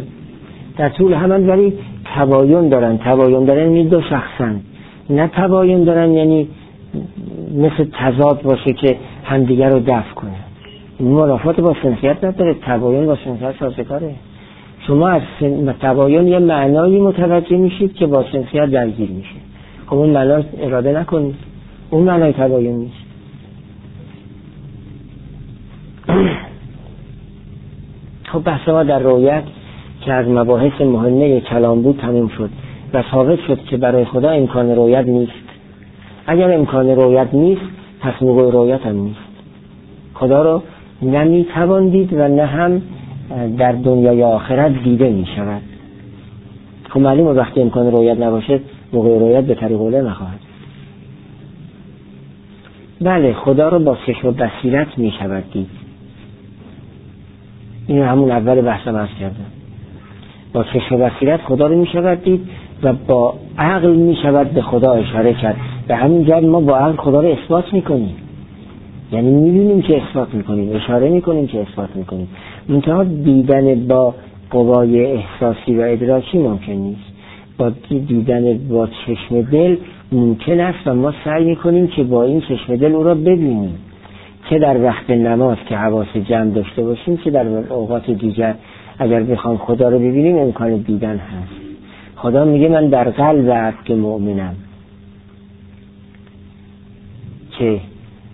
[SPEAKER 1] طول هم ولی تباین دارن یعنی دو شخصن، نه تباین دارن یعنی مثل تضاد باشه که همدیگر رو دفع کنه. این منافات با سنخیت نداره، تباین با سنخیت سازگاره. شما از تباین یه معنایی متوجه میشید که با سنخیت درگیر میشه، خب اون معنا اراده نکنید، اون معنای تباین نیست. خب بحث ما در رؤیت که از مباحث مهمه کلام بود تموم شد و ثابت شد که برای خدا امکان رؤیت نیست. اگر امکان رؤیت نیست پس موقع رؤیت هم نیست. خدا رو نمیتوان دید و نه هم در دنیای آخرت دیده می شود. خب معلومه وقتی امکان رؤیت نباشه موقع رؤیت به طریق اوله نخواهد. بله خدا رو با چشم و بصیرت می شود دید. این همون اول بحثم عرض کردم. با چشم و بصیرت خدا رو می شود دید و با عقل می شود به خدا اشاره کرد. به همین جهت ما با عقل خدا رو اثبات می کنیم، یعنی می بینیم که اثبات می کنیم، اشاره می کنیم که اثبات می کنیم. منتها دیدن با قوای احساسی و ادراکی ممکن نیست. با دیدن با چشم دل ممکن است و ما سعی میکنیم که با این چشم دل او را ببینیم، چه در وقت نماز که حواس جمع داشته باشیم، چه در اوقات دیگر اگر بخوام خدا رو ببینیم امکان دیدن هست. خدا میگه من در قلب عبد مؤمنم، که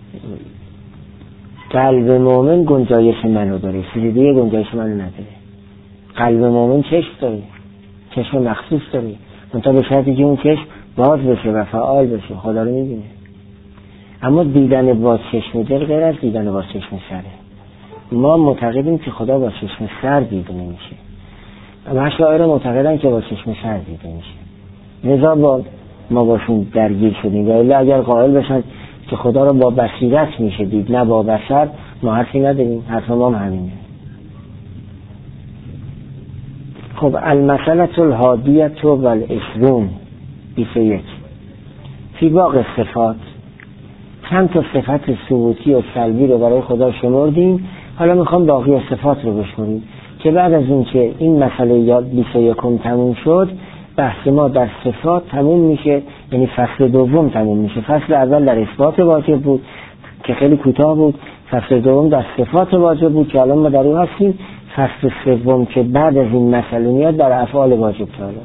[SPEAKER 1] قلب مؤمن گنجایش منو داره، چیز دیگه گنجایش منو نداره. قلب مؤمن چشم داره، چشم مخصوص داره، منتها به شرطی که اون چشم باز بشه و فعال بشه، خدا رو میبینه. اما دیدن با چشم دل غیر از دیدن با چشم سره. ما معتقدیم که خدا با چشم سر دیده نمیشه، اما اشاعره معتقدن که با چشم سر دیده میشه. لذا با ما باشون درگیر شدیم. و اگر قائل بشن که خدا رو با بصیرت میشه دید نه با بصر، ما حرفی نداریم، حرف ما همینه. خب المسئله الحادیة والعشرون 21 فی باقی صفات. چند تا صفت ثبوتی و سلبی رو برای خدا شمردیم، حالا میخوام باقی صفات رو بشمریم که بعد از اون که این مسئله 21 تموم شد، بحث ما در صفات تموم میشه، یعنی فصل دوم تموم میشه. فصل اول در اثبات واجب بود که خیلی کوتاه بود، فصل دوم در صفات واجب بود که الان ما در اون هستیم. فصل سوم که بعد از این مسئله میاد در افعال واجب تعالی.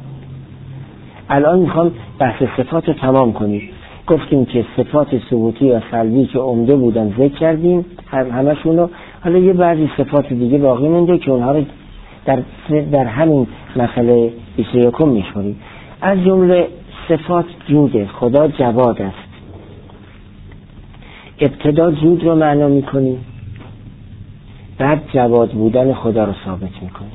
[SPEAKER 1] الان میخوام بحث صفات رو تمام کنیم. گفتیم که صفات ثبوتی و سلبی که عمده بودن ذکر کردیم همشون رو. حالا یه بعضی صفات دیگه باقی مونده که اونها رو در همین مسئله 21 میشماریم. از جمله صفات جوده، خدا جواد است. ابتدا جود رو معنا میکنیم، بعد جواد بودن خدا رو ثابت میکنیم.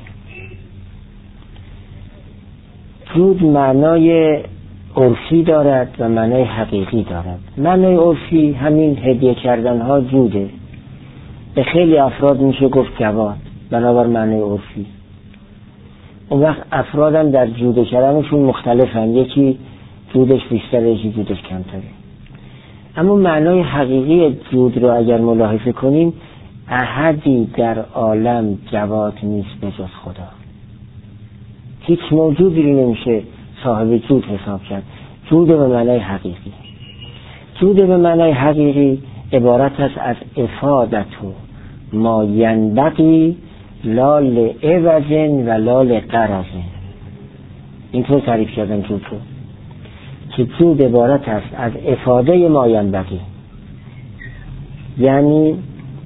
[SPEAKER 1] جود معنای عرفی دارد و معنای حقیقی دارد. معنای عرفی همین هدیه کردن ها جوده، به خیلی افراد میشه گفت جواد بنابر معنای عرفی. اون وقت افرادم در جود کردنشون مختلفن، یکی جودش بیشتره یکی جودش کمتره. اما معنای حقیقی جود رو اگر ملاحظه کنیم، احدی در عالم جواد نیست به جز خدا. هیچ موجودی رو نمیشه صاحب جود حساب کرد. جود به معنای حقیقی. جود به معنای حقیقی عبارت است از افادت ما ینبغی لا لعوض و لا لغرض. اینطور تعریف کردن جود رو که جود عبارت است از افاده ما ینبغی، یعنی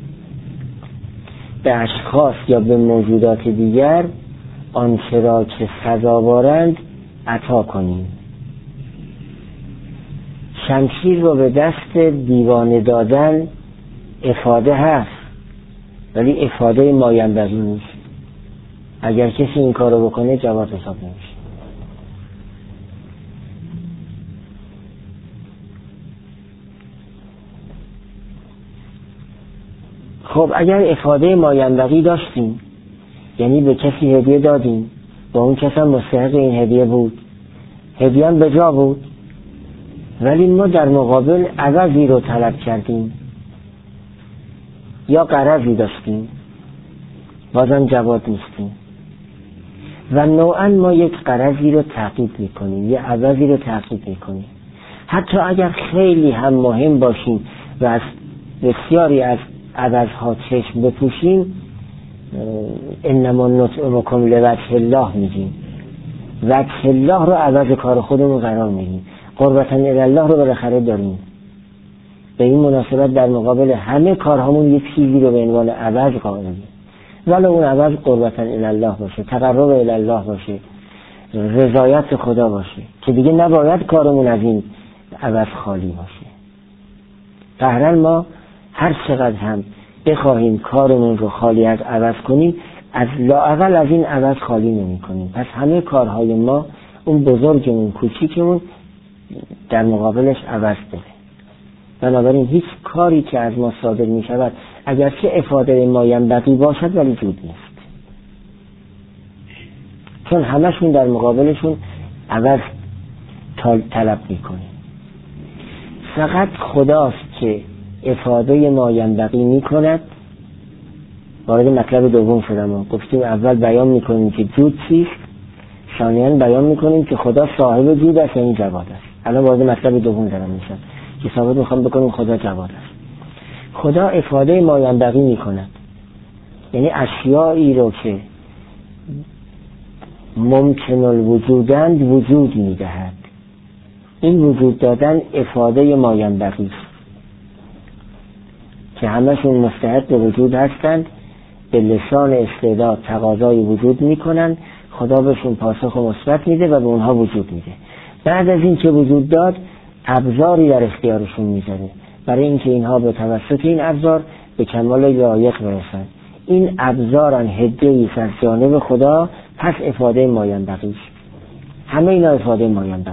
[SPEAKER 1] به اشخاص یا به موجودات دیگر آنچه را که سزاوارند عطا کنیم. شمشیر رو به دست دیوانه دادن افاده هست، ولی افاده ماینبغی نیست. اگر کسی این کار رو بکنه جواد حساب نمیشه. خب اگر افاده ماینبغی داشتیم، یعنی به کسی هدیه دادیم و اون کس هم مستحق این هدیه بود، هدیه هم به جا بود، ولی ما در مقابل عوضی رو طلب کردیم یا غرضی داشتیم، بازم جواد نیستیم. و نوعا ما یک غرضی رو تعقیب میکنیم، یه عوضی رو تعقیب میکنیم، حتی اگر خیلی هم مهم باشیم و از بسیاری از عوضها چشم بپوشیم. انما نطعمکم لوجه الله میگیم، وجه الله رو عوض کار خودمون قرار میدیم، قربتا الی الله رو بالاخره داریم. به این مناسبت در مقابل همه کارهامون یک چیزی رو به عنوان عوض قائلیم، ولی اون عوض قربتا الی الله باشه، تقرب الی الله باشه، رضایت خدا باشه، که دیگه نباید کارمون از این عوض خالی باشه. قهرن ما هر چقدر هم بخواهیم کارمون رو خالی از عوض کنیم، از لااقل از این عوض خالی نمی کنیم. پس همه کارهای ما، اون بزرگمون کوچیکمون، در مقابلش عوض داره. بنابراین هیچ کاری که از ما صادر می شود اگرچه افاده ما ینبغی باشد ولی جود نیست، چون همشون در مقابلشون عوض طلب می کنیم. فقط خداست که افاده ما ینبغی می کند. وارد مطلب دوم شدم، گفتیم اول بیان می کنیم که جود چیست، ثانیاً بیان می کنیم که خدا صاحب جود است، یعنی جواد است. الان وارد مطلب دوم دارم میشم که ثابت میخوام بکنم خدا جواد است. خدا افاده ماینبغی میکند، یعنی اشیایی رو که ممکن الوجودند وجود میدهد. این وجود دادن افاده ماینبغی است که همشون مستحق به وجود هستند، به لسان استعداد تقاضای وجود میکنن، خدا بهشون پاسخ مثبت میده و به اونها وجود میده. بعد از این که وجود داد ابزاری در اختیارشون میذاره برای اینکه اینها به توسط این ابزار به کمال لایق برسن. این ابزارن هدیه‌ای از جانب خدا، پس افاده ماینبغی است. همه اینا افاده ماینبغی.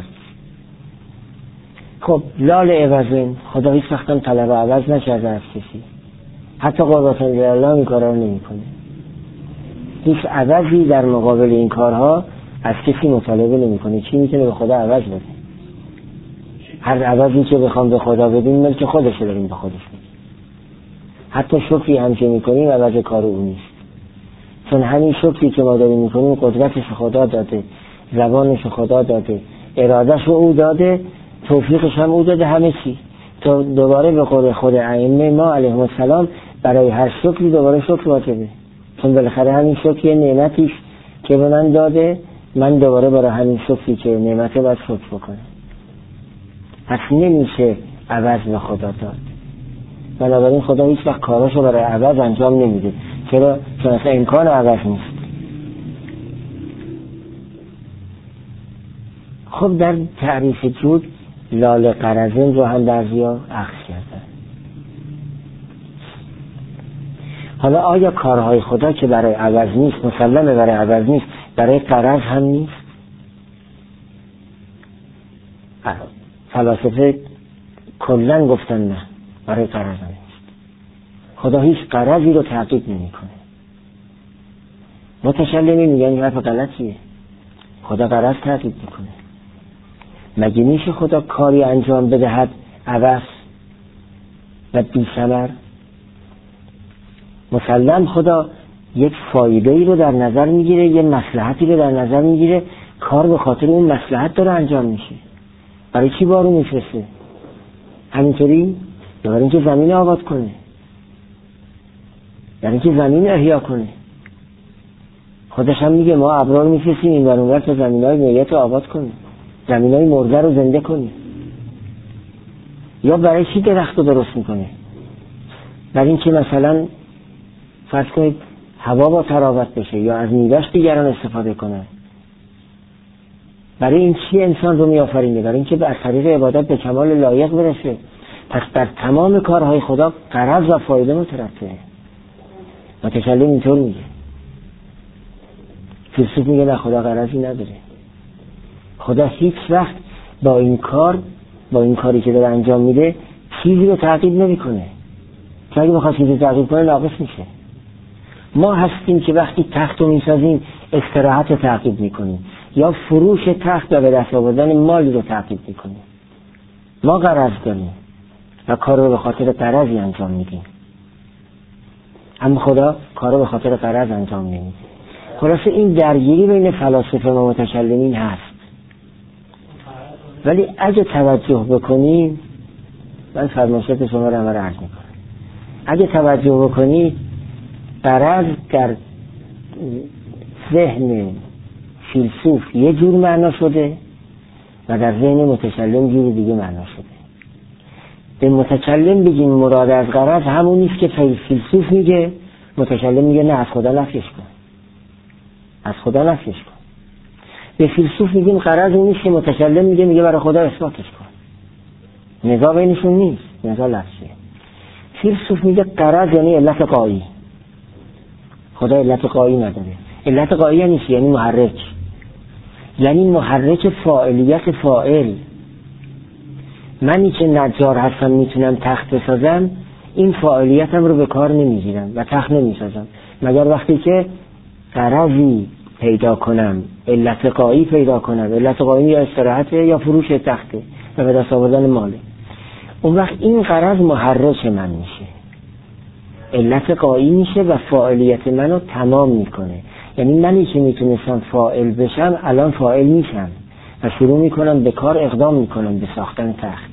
[SPEAKER 1] خب لال عوضین، خدا هیچ وقت طلب عوض نکرده از کسی، حتی قربت الله این کارا رو نمی‌کنه. هیچ عوضی در مقابل این کارها از کسی مطالبه نمی‌کنه. چی میتونه به خدا عوض بده؟ هر عوضی که بخوام به خدا بدیم ملک خودشه، داریم به خودش بدیم. حتی شکری هم که می‌کنیم عوض کار او نیست، چون همین شکری که ما داریم می‌کنیم قدرتش خدا داده، زبانش خدا داده، ارادهش او داده، توفیقش هم او داده، همه چی. تو دوباره به قول خود ائمه ما علیهم السلام برای هر شکری دوباره شکر واجبه، چون بالاخره همین شکر یه نعمتیش که به من داده، من دوباره برای همین شکری که نعمته باید شکر بکنم. پس نمیشه عوض به خدا داد. بنابراین خدا هیچ وقت کاراشو برای عوض انجام نمیده. چرا؟ چون اصلا امکان عوض نیست. خب در تعریف جود لال قرضین رو هم بعضیا اخذ کردن. حالا آیا کارهای خدا که برای عوض نیست، مسلمه برای عوض نیست، برای قرض هم نیست؟ فلاسفه کلن گفتن نه، برای قرض هم نیست. خدا هیچ قرضی رو تعقیب نمی کنه. متکلمی میگن این حرف غلطیه، خدا قرض تعقیب میکنه. مگه میشه خدا کاری انجام بدهد عوض و بی ثمر؟ مسلم خدا یک فایده ای رو در نظر میگیره، یه مصلحتی رو در نظر میگیره، کار به خاطر اون مصلحت داره انجام میشه. برای چی بارون میفرسته؟ همینطوری برای اینکه زمین آباد کنه، برای اینکه زمین احیا کنه. خودش هم میگه ما ابرار میفرستیم این ور اون ور تا زمینای میت رو آباد کنه، زمینای مرده رو زنده کنه. یا برای چی درخت رو درست میکنه؟ برای اینکه مثلا فرض کنید هوا با تراوت بشه یا از میوه‌اش دیگران استفاده کنن. برای این چی انسان رو میآفرینه؟ برای اینکه به طریق عبادت به کمال لایق برسه. پس در تمام کارهای خدا غرض و فایده مترتبه. متکلم اینطور میگه. فیلسوف میگه نه، خدا غرضی نداره. خدا هیچ وقت با این کاری که داره انجام میده چیزی رو تعقیب نمیکنه. که اگه بخواد چیزی تعقیب کنه ناقص میشه. ما هستیم که وقتی تخت رو میسازیم استراحت رو تعقیب میکنیم، یا فروش تخت و به دست آوردن مالی رو تعقیب میکنیم. ما غرض داریم و کار رو به خاطر غرضی انجام میدیم، اما خدا کار رو به خاطر غرض انجام نمیده. خلاصه این درگیری بین فلاسفه و متکلمین هست. ولی اگه توجه بکنیم، من فرمایشات شما رو عرض میکنم، اگه توجه بکنید غرض در ذهن فیلسوف یه جور معنا شده و در ذهن متکلم جور دیگه معنا شده. به متکلم بگیم مراد از غرض همون نیست که فیلسوف میگه، متکلم میگه نه از خدا نفیش کن، از خدا نفیش کن. به فیلسوف میگیم غرض اون نیست که متکلم میگه برای خدا اثباتش کن. نزاع بینشون نیست، نزاع لفظیه. فیلسوف میگه غرض یعنی علت قایی. خدا علت قایی نداره. علت قایی یعنی چی؟ یعنی محرک، یعنی محرک فاعلیت فاعل. منی که نجار هستم میتونم تخت بسازم، این فاعلیتم رو به کار نمیگیرم و تخت نمیسازم مگر وقتی که غرضی پیدا کنم، علت قایی پیدا کنم. علت قایی یا استراحته یا فروش تخته و به دست آوردن ماله. اون وقت این غرض محرک من میشه، علت قایی میشه و فاعلیت منو تمام میکنه. یعنی منی که میتونستم فاعل بشم الان فاعل میشم و شروع میکنن به کار، اقدام میکنن به ساختن تخت.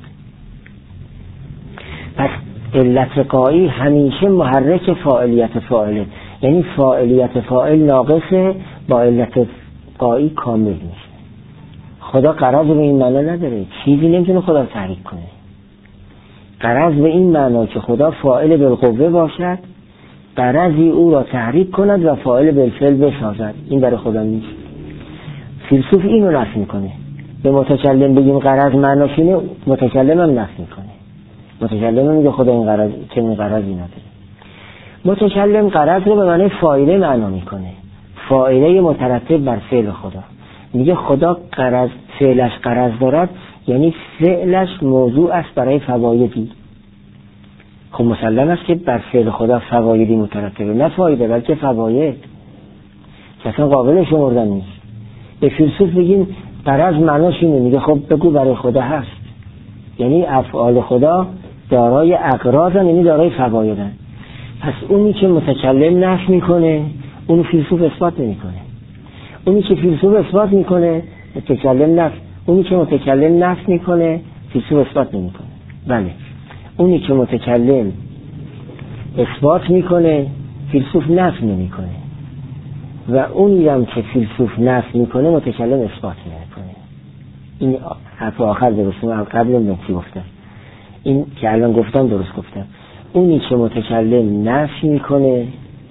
[SPEAKER 1] پس علت قایی همیشه محرک فاعلیت فاعله، یعنی فاعلیت فاعل ناقصه، با علت قایی کامل میشه. خدا غرض به این معنا نداره، چیزی نمیتونه خدا رو تحریک کنه. غرض به این معنا که خدا فاعل بالقوه باشد، غرضی او را تحریک کند و فاعل بالفعل بسازد. این برای خدا نیست. فیلسوف اینو نفی میکنه. به متکلم بگیم غرض معناش اینه، متکلم هم نفی میکنه. متکلم میگه خدا این غرض، چنین غرضی نداره. متکلم غرض رو به معنی فاعله معنا میکنه، فاعله مترتب بر فعل خدا. میگه خدا غرض، فعلش غرض دارد، یعنی فعلش موضوع است برای فوایدی. خب مسلم است که بر فعل خدا فوایدی مترتبه، نه فایده بلکه فواید که اصلا قابل شمردن نیست. به فیلسوف بگیم غرض معناش اینه، میگه خب بگو برای خدا هست، یعنی افعال خدا دارای اغراضن، یعنی دارای فوایدن. پس اونی که متکلم نفی میکنه اونو فیلسوف اثبات نمیکنه، اونی که فیلسوف اثبات میکنه متکلم نفی، اونی که متکلم نفی میکنه فیلسوف اثبات نمیکنه. بله، اونی که متکلم اثبات میکنه فیلسوف نفی نمیکنه، و اونی هم که فیلسوف نفی میکنه متکلم اثبات نمیکنه. این حرف آخر درسته، من قبل نکته گفتم، این که الان گفتم درست گفتم. اونی که متکلم نفی میکنه،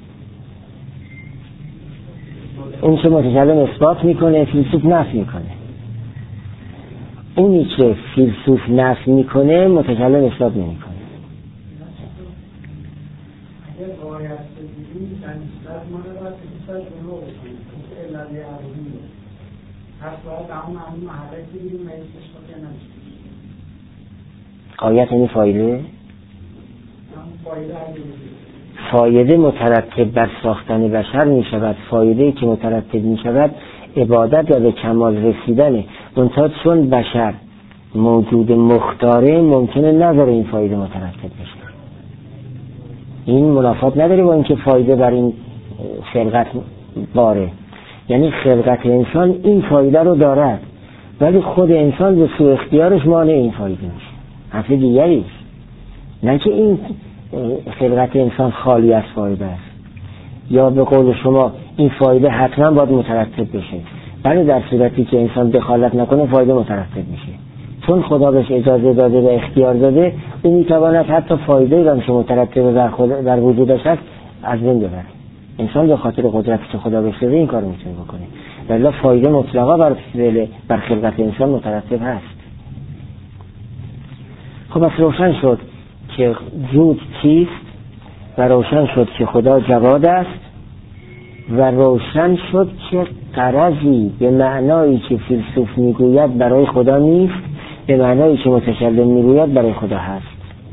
[SPEAKER 1] اونی که متکلم اثبات میکنه فیلسوف نفی میکنه. اونی که فیلسوف نفی میکنه متکلم اثبات نمیکنه.
[SPEAKER 3] اگر باید بگیریم تنیستر ما رو باید تنیستر جنو بکنیم علت عربی رو پس باید همون محرک بگیریم و ایستش باید نمیشه
[SPEAKER 1] قایت یعنی فایده؟ فایده مترتب بر ساختن بشر می شود. فایده که مترتب می شود عبادت و به کمال رسیدنه. منتها چون بشر موجود مختاره ممکنه نذاره این فایده مترتب بشه. این منافات نداره با اینکه فایده بر این خلقت باره، یعنی خلقت انسان این فایده رو دارد ولی خود انسان به سوء اختیارش مانع این فایده میشه. حرف دیگری نه که این خلقت انسان خالی از فایده است، یا به قول شما این فایده حتما باید مترتب بشه، ولی در صورتی که انسان دخالت نکنه فایده مترتب میشه. چون خدا بهش اجازه داده و اختیار داده، اون میتواند حتی فایده را که مترتب در وجودش هست از بین ببره. انسان به خاطر قدرتی که خدا بهش داده این کارو میتونه بکنه، ولی فایده مطلقا بر خلقت انسان مترتب هست. خب بس روشن شد که وجود چیست و روشن شد که خدا جواد است و روشن شد که غرضی به معنایی که فیلسوف میگوید برای خدا نیست، به معنایی که متکلم میگوید برای خدا هست.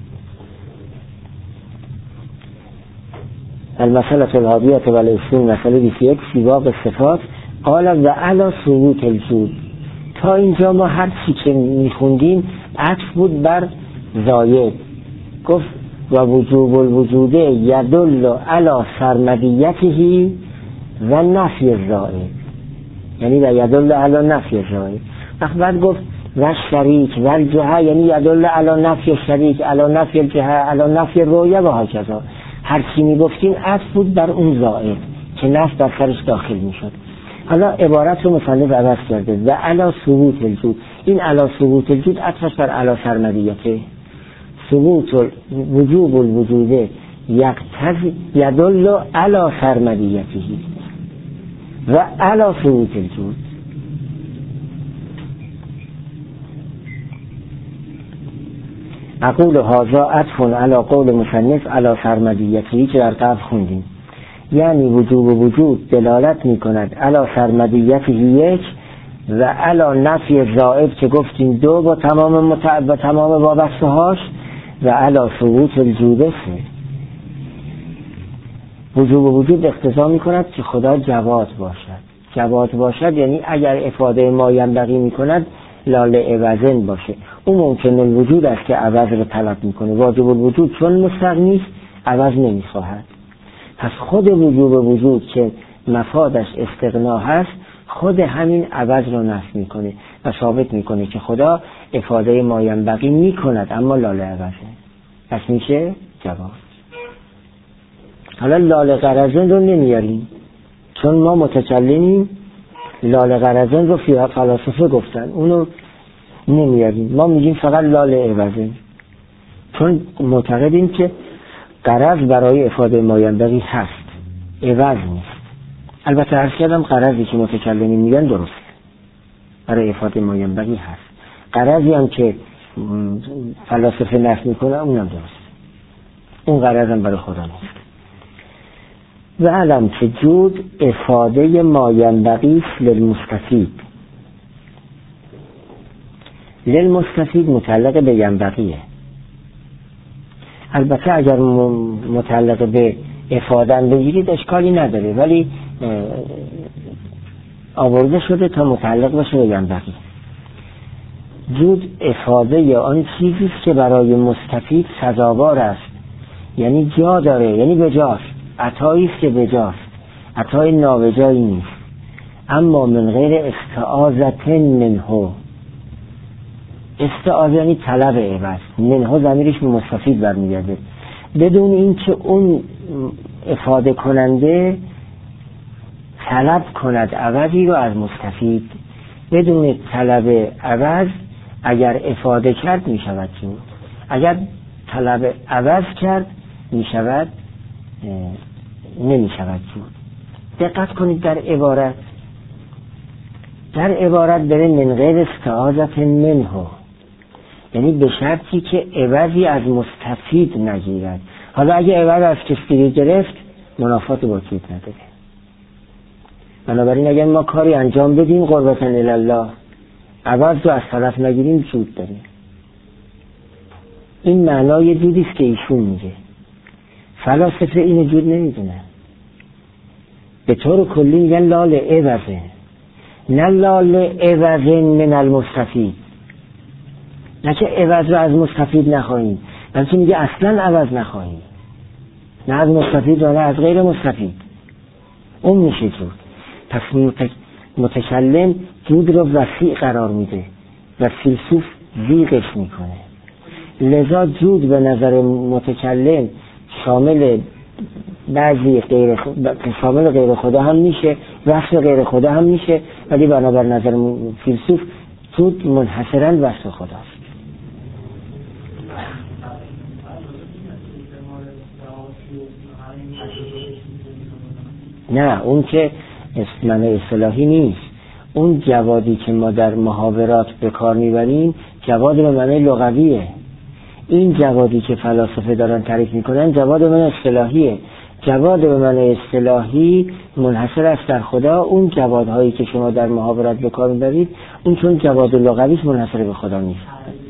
[SPEAKER 1] المسئله الحادیة والعشرون، مسئله 21 سیاق صفات. قال و علی ثبوت الوجود. تا اینجا ما هر چی که میخوندیم عطف بود بر زاید. گفت و وجوب الوجود یدل علی سرمدیته و نفی الزائد، یعنی و یدل علی نفی الزائد. بعد گفت و شریک و الجهه، یعنی یدل علی نفی الشریک، علی نفی الجهه، علی نفی الرؤیه و هکذا. هر چی میگفتیم عطف بود بر اون زائد که نفی در سرش داخل میشد. حالا عبارت رو مصنف عوض کرده و علی ثبوت الوجود. این علی ثبوت الوجود عطفش بر علی سرمدیته. ثبوت وجوب الوجود یقتضی یدل علی سرمدیته و علی ثبوت الوجود. اقول هذا عطف علی قول مصنف علی سرمدیته که در قبل خوندیم، یعنی وجوب وجود دلالت می کند علی سرمدیته یک و علی نفی زائد که گفتیم دو با تمام وابسته هاش و علی ثبوت الوجود سه. وجوب وجود اقتضا می کند که خدا جواد باشد. جواد باشد یعنی اگر افاده ما ینبغی می کند لاله عوضن باشه. اون ممکن الوجود است که عوض رو طلب می کنه. واجب الوجود چون مستغنی است عوض نمی خواهد. پس خود وجوب وجود که مفادش استغنا هست خود همین عوض رو نفی میکنه و ثابت میکنه که خدا افاده ماینبغی میکند اما لاله عوضه. پس میشه جواب. حالا لاله غرضن رو نمیاریم چون ما متکلمیم، لاله غرضن رو فلاسفه گفتن، اونو نمیاریم، ما میگیم فقط لاله عوضه، چون معتقدیم که غرض برای افاده ماینبغی هست، عوض نیست. البته عرض کردم غرضی که متکلمین میگن درست برای افاده ماینبغی هست، غرضی هم که فلاسفه نفی میکنه اونم درست، اون غرض هم برای خدا نیست. و علم که جود افاده ماینبغی للمستفید. للمستفید متعلق به ینبغیه. البته اگر متعلق به افادن بگیرید اشکالی نداره، ولی آورده شده تا متعلق باشه به ینبغی. جود افاده یا آن چیزیست که برای مستفید سزاوار است، یعنی جا داره، یعنی بجاست، عطاییست که بجاست، عطای نابجایی نیست. اما من غیر استعاذت منه، استعاذه یعنی طلب عوض، منه ضمیرش به مستفید برمیگرده، بدون اینکه اون افاده کننده طلب کند عوضی رو از مستفید. بدون طلب عوض اگر افاده کرد می شود جود، اگر طلب عوض کرد می شود نمی شود جود. دقت کنید در عبارت داره من غیر استعاذت منه، یعنی به شرطی که عوضی از مستفید نگیرد. حالا اگه عوض از کسی گرفت منافات با جود نداره. بنابراین اگر ما کاری انجام بدیم قربتاً الله، عوض رو از طرف نگیریم جود داریم. این معنای جودیست که ایشون میگه. فلاسفه اینو جود نمیدونن، به طور کلی میگن لال عوضه، نه لال عوض من المستفید، نه که عوض رو از مستفید نخواهیم، بلکه میگه اصلا عوض نخواهیم، نه از مستفید و نه از غیر مستفید. اون میشه جود. پس متکلم جود رو وسیع قرار میده و فیلسوف ضیقش میکنه. لذا جود به نظر متکلم شامل بعضی شامل غیر خدا هم میشه، وصف غیر خدا هم میشه، ولی بنابر نظر فیلسوف جود منحصراً وصف خداست. نه، اون که معنی اصطلاحی نیست. اون جوادی که ما در محاورات به کار میبریم جواد به معنی لغویه. این جوادی که فلاسفه دارن تعریف میکنن جواد به معنی اصطلاحیه. جواد به معنی اصطلاحی منحصر است در خدا. اون جوادهایی که شما در محاورات به کار میبرید اون چون جواد لغویش منحصر به خدا نیست.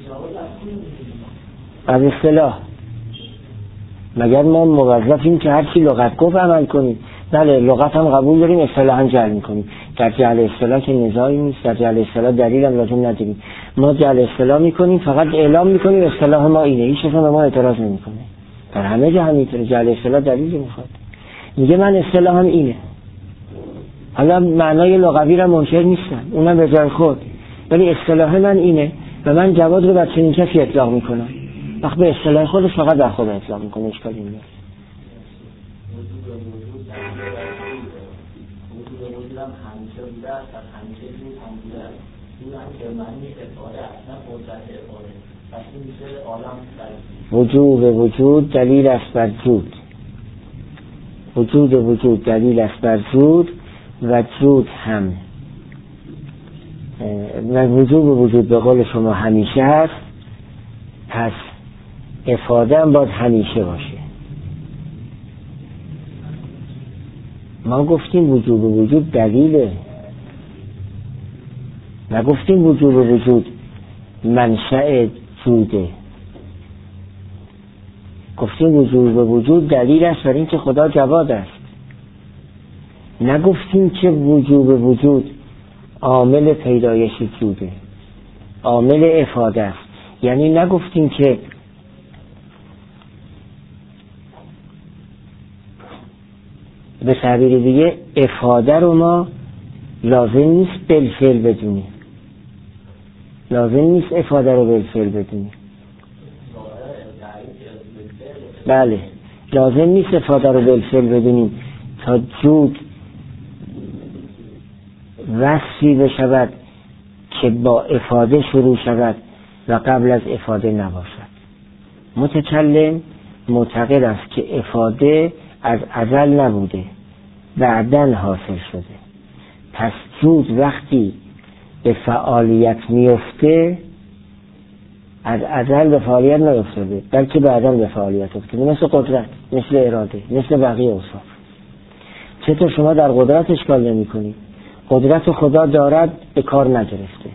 [SPEAKER 1] از اصطلاح مگر ما موظفیم که هر چی لغت گفت عمل کنیم؟ بله، لغت هم قبول داریم، اصطلاح هم جعل میکنیم. در جعل اصطلاح که نزاعی نیست، در جعل اصطلاح دلیل هم لازم نداریم. ما جعل اصطلاح میکنیم، فقط اعلام میکنیم اصطلاح ما اینه، هیچ کس به ما اعتراض نمیکنه. در همه جا همینطوره، جعل اصطلاح دلیل میخواد، میگه من اصطلاحم اینه. حالا معنای لغوی را منکر نیستم، اونم به جای خود، ولی اصطلاح من اینه و من جواد رو بر چنین کسی اطلاق میکنم. وقت به اصطلاح خودش فقط در خود اطلاق میکنه، اشکالی نیست. وجود وجود دلیل است بر جود، وجود وجود دلیل است بر جود و جود هم و وجود وجود به قول شما همیشه هست. پس افاده هم باید همیشه باشه. ما گفتیم وجود وجود دلیله، نگفتیم وجود وجود منشأ جوده. گفتیم وجود وجود دلیل است بر اینکه خدا جواد است. نگفتیم که وجود وجود عامل پیدایش جوده، عامل افاده است. یعنی نگفتیم که به تعبیر دیگه افاده رو ما لازم نیست بالفعل بدونی، لازم نیست افاده رو بالفعل بدونی. بله لازم نیست افاده رو بالفعل بدونیم تا جود وصفی بشود که با افاده شروع شود و قبل از افاده نباشد. متکلم معتقد است که افاده از ازل نبوده، بعداً حاصل شده. پس جود وقتی به فعالیت میفته از ازل به فعالیت نیفتاده، بلکه بعداً به فعالیت افتاده، مثل قدرت، مثل اراده، مثل بقیه اوصاف. چطور شما در قدرت اشکال نمی کنید؟ قدرت خدا دارد به کار نگرفته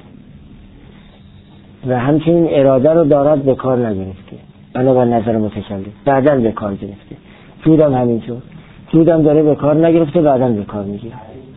[SPEAKER 1] و همچنین اراده رو دارد به کار نگرفته، بنابر نظر متکلم بعداً به کار گرفته. جودم همینطور، جودم داره به کار نگرفته، بعداً به کار میگیره.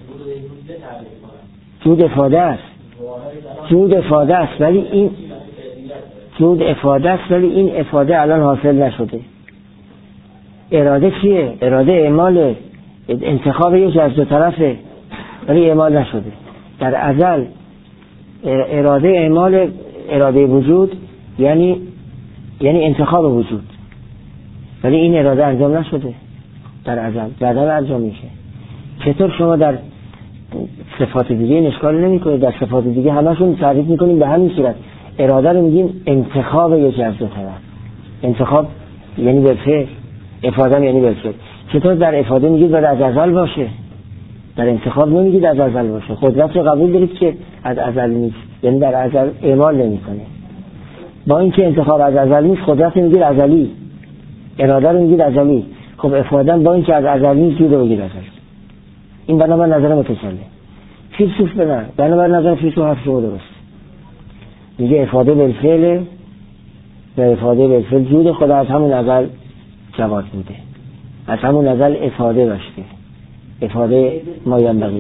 [SPEAKER 1] جود افاده است، جود افاده است، ولی این جود افاده است ولی این افاده الان حاصل نشده. اراده چیه؟ اراده اعمال، انتخاب یک از دو طرفه ولی اعمال نشده. در ازل اراده اعمال، اراده وجود یعنی انتخاب وجود، ولی این اراده انجام نشده در ازل، بعدا انجام میشه. چطور شما در صفات دیگه این اشکال نمی کنید؟ در صفات دیگه همشون تعریف میکنیم به همین صورت. اراده رو میگیم انتخاب یکی از دو طرف. انتخاب یعنی بالفعل، افاده یعنی بالفعل. چطور در افاده میگید باید از ازل باشه، در انتخاب نمیگید از ازل باشه؟ قدرت رو قبول دارید که از ازل نیست، یعنی در ازل اعمال نمیکنه. با اینکه انتخاب از ازل نیست، قدرت میگید ازلی، اراده رو میگید ازلی. خب افاده با اینکه از ازل نیست جود رو بگید ازلی. این بنابر نظر متکلم. فیلسوف بدن بنابر نظر فیلسوف حرف شما درست، میگه افاده بالفعل و افاده بالفعل جود خدا از همون ازل جواد بوده، از همون ازل افاده داشته، افاده ما ینبغی.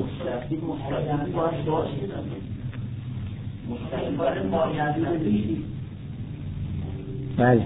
[SPEAKER 1] بله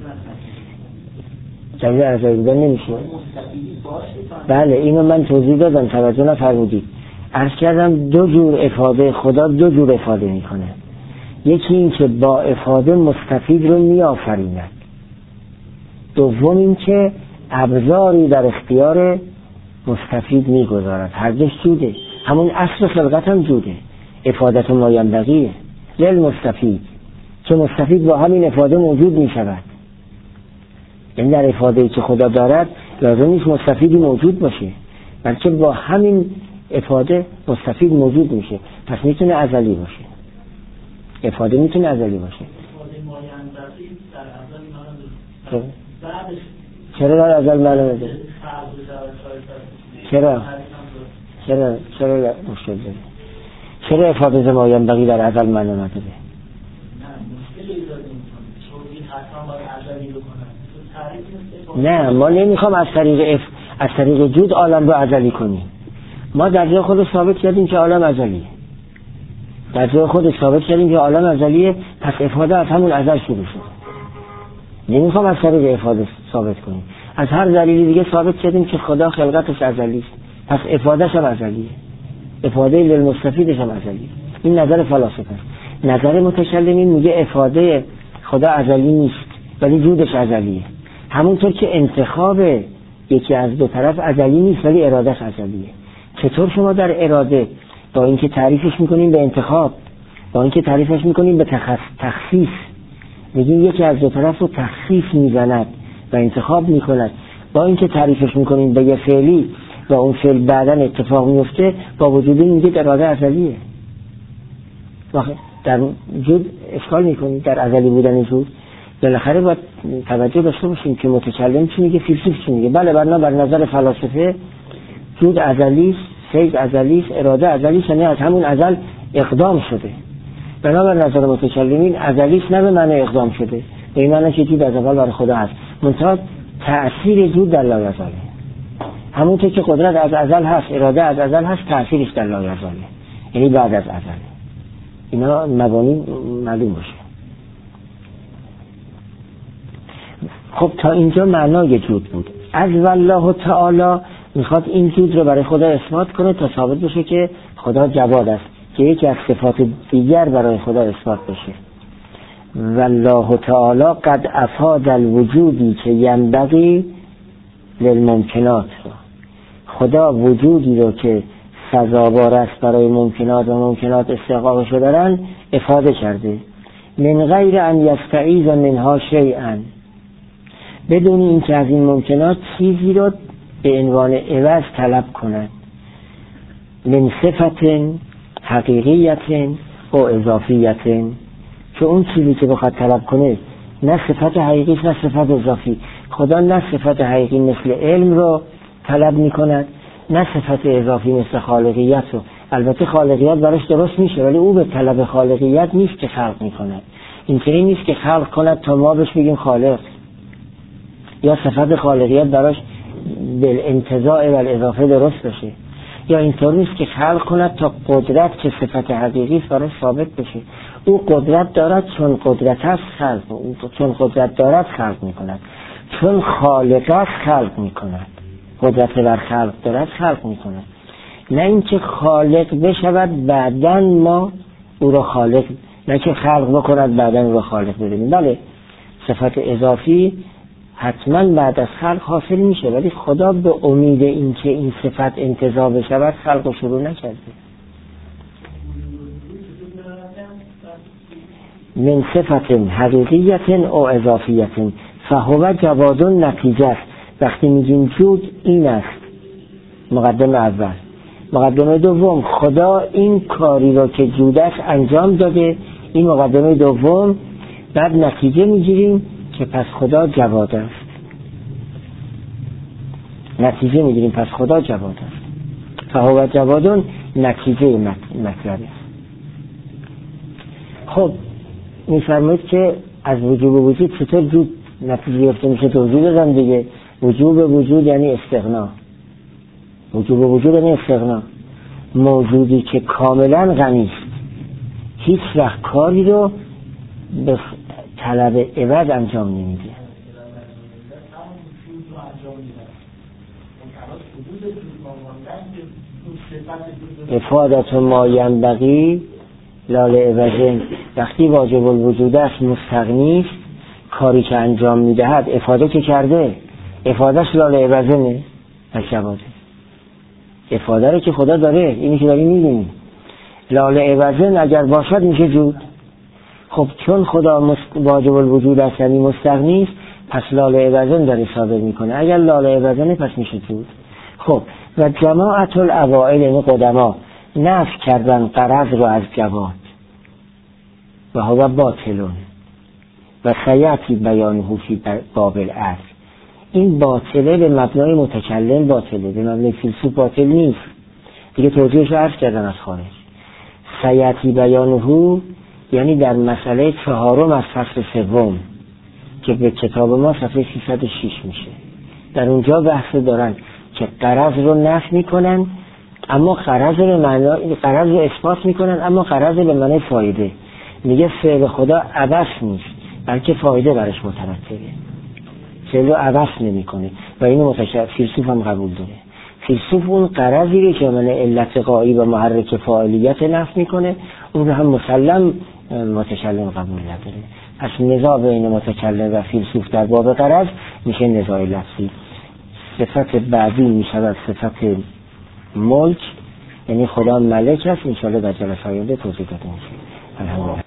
[SPEAKER 1] جمعی ارزایی بودن نمیشه. بله اینو من توضیح دادم، توجه نفرمودید. عرض کردم دو جور افاده، خدا دو جور افاده میکنه. یکی این که با افاده مستفید رو میآفریند، دوم این که ابزاری در اختیار مستفید میگذارد. هر دوش جوده، همون اصل خلقت هم جوده. افادت ما ینبغیه للمستفید، که مستفید با همین افاده موجود میشود. این در افاده‌ای که خدا دارد لازم نیست مستفیدی موجود باشه، بلکه با همین افاده مستفید موجود میشه. پس میتونه ازلی باشه، افاده میتونه ازلی باشه. چرا در ازل معلومه ده؟ چرا مشکل داره؟ چرا افاده ما ینبغی در ازل معلومه ده؟ نه ما نمیخوام از طریق جود عالم رو ازلی کنیم. ما در جای خود ثابت کردیم که عالم ازلیه، در جای خود ثابت کردیم که عالم ازلیه، پس افاده از همون ازل شروع شد. نمیخوام از طریق افاده ثابت کنیم، از هر دلیلی دیگه ثابت کردیم که خدا خلقتش ازلیه، پس افادهش هم ازلیه، افاده للمستفیدش هم ازلیه. این نظر فلاسفه است. نظر متکلمین میگه افاده خدا ازلی نیست ولی جودش ازلیه. همونطور که انتخاب یکی از دو طرف ازلی نیست ولی ارادهش ازلیه. چطور شما در اراده با اینکه تعریفش میکنین به انتخاب، با اینکه تعریفش میکنین به تخصیص، میگین یکی از دو طرف رو تخصیص میزند و انتخاب میکند، با اینکه تعریفش میکنین به یه فعلی و اون فعل بعداً اتفاق میفته، با وجود این میگید اراده ازلیه. در جود اشکال میکنید در ازلی بودن جود. بالاخره باید توجه داشته باشیم که متکلم چی میگه، فیلسوف چی میگه. بله بر نظر فلاسفه جود ازلیست، فیض ازلیست، اراده ازلیست، یعنی از همون ازل اقدام شده. بنابر نظر متکلمین ازلیست نه به معنی اقدام شده، به این معنی که جود از اول برای خدا هست، منتها تأثیر جود در لایزاله. همونطور که قدرت از ازل هست، اراده از ازل هست، تأثیرش در لایزاله، یعنی بعد از ازل. اینا مبانی معلوم باشه. خب تا اینجا معنای جود بود. از والله تعالی میخواد این جود رو برای خدا اثبات کنه تا ثابت بشه که خدا جواد است، که یکی از صفات دیگر برای خدا اثبات بشه. والله تعالی قد افاد الوجودی که ینبغی للممکنات، خدا وجودی رو که سزاوار است برای ممکنات و ممکنات استحقاقش رو دارن افاده کرده. من غیر ان یستعیذ منها شیئا، بدون اینکه از این ممکنات چیزی رو به عنوان عوض طلب کند. من صفت حقیقیت و اضافیت، که اون چیزی که بخواد طلب کنه نه صفت حقیقی نه صفت اضافی. خدا نه صفت حقیقی مثل علم رو طلب می کند نه صفت اضافی مثل خالقیت رو. البته خالقیت براش درست میشه ولی او به طلب خالقیت نیست که خلق می کند. اینطوری نیست که خلق کند تا ما بهش بگیم خالق، یا صفت خالقیت براش بالانتزاع و الاضافه درست بشه، یا اینطور نیست که خلق کند تا قدرت که صفت حقیقی براش ثابت بشه. او قدرت دارد، چون قدرت است خلق، چون قدرت دارد خلق می کند، چون خالق است خلق می کند. قدرت بر خلق دارد خلق می کند، نه اینکه خالق بشود بعدن ما او را خالق، نه که خلق بکند بعدن او را خالق بدونیم. بله صفت اضافی حتما بعد از خلق حاصل میشه، ولی خدا به امید اینکه این صفت انتزاع بشود خلق شروع نکرده. من صفت حقیقیت او اضافیت فهو جواد نتیجه است. وقتی میگیم جود این است مقدمه اول. مقدمه دوم، خدا این کاری رو که جود است انجام داده، این مقدمه دوم. بعد نتیجه میگیریم که پس خدا جواد است. نتیجه میگیریم پس خدا جواد است. فهو جوادون نتیجه مطلب است. خب میفرمایید که از وجوب وجود چطور جود نتیجه گرفته میشه؟ توضیح بدم دیگه. وجوب وجود یعنی استغنا. وجوب وجود یعنی استغنا. موجودی که کاملا غنی است، هیچ وقت کاری رو به طلب عوض انجام نمیده. افادت ما ینبغی لا لعوض، وقتی واجب الوجود است مستغنی است، کاری که انجام میدهد افاده که کرده، افادهش لا لعوض نه نشواده. افاده رو که خدا داره، اینی که داری میبینی. لا لعوض اگر باشد میشه جود. خب چون خدا واجب الوجود است یعنی مستغنی است، پس لا لعوض داره صادر میکنه. اگر لا لعوض پس میشه جود. خب و جماعت الاوائل یعنی قدما نفی کردن غرض رو از جواد و هو باطلون و سیاتی بیانه فی باب العصر. این باطله به مبنای متکلم باطله، به مبنای فیلسوف باطل نیست. دیگه توضیحش رو عرض کردن از خارج. سیاتی بیانه یعنی در مسئله 4 از فصل 3 که به کتاب ما صفحه 306 میشه. در اونجا بحث دارن که غرض رو نفی میکنن اما غرض رو اثبات میکنن، اما غرض به معنی فایده. میگه فعل خدا عبث نیست بلکه فایده برش مترتبه. فعل رو عبث نمیکنه و اینو فیلسوف هم قبول داره. فیلسوف اون غرضی رو که من علت غایی و محرک فاعلیت نفی میکنه اون رو هم مسلم متکلم قبول نداره. پس نزاع بین متکلم و فیلسوف در باب غرض میشه نزاع لفظی. صفت بعدی میشه صفت ملک، یعنی خدا ملک است. انشاءالله در جلسه آینده توضیح داده میشه. الحمدلله.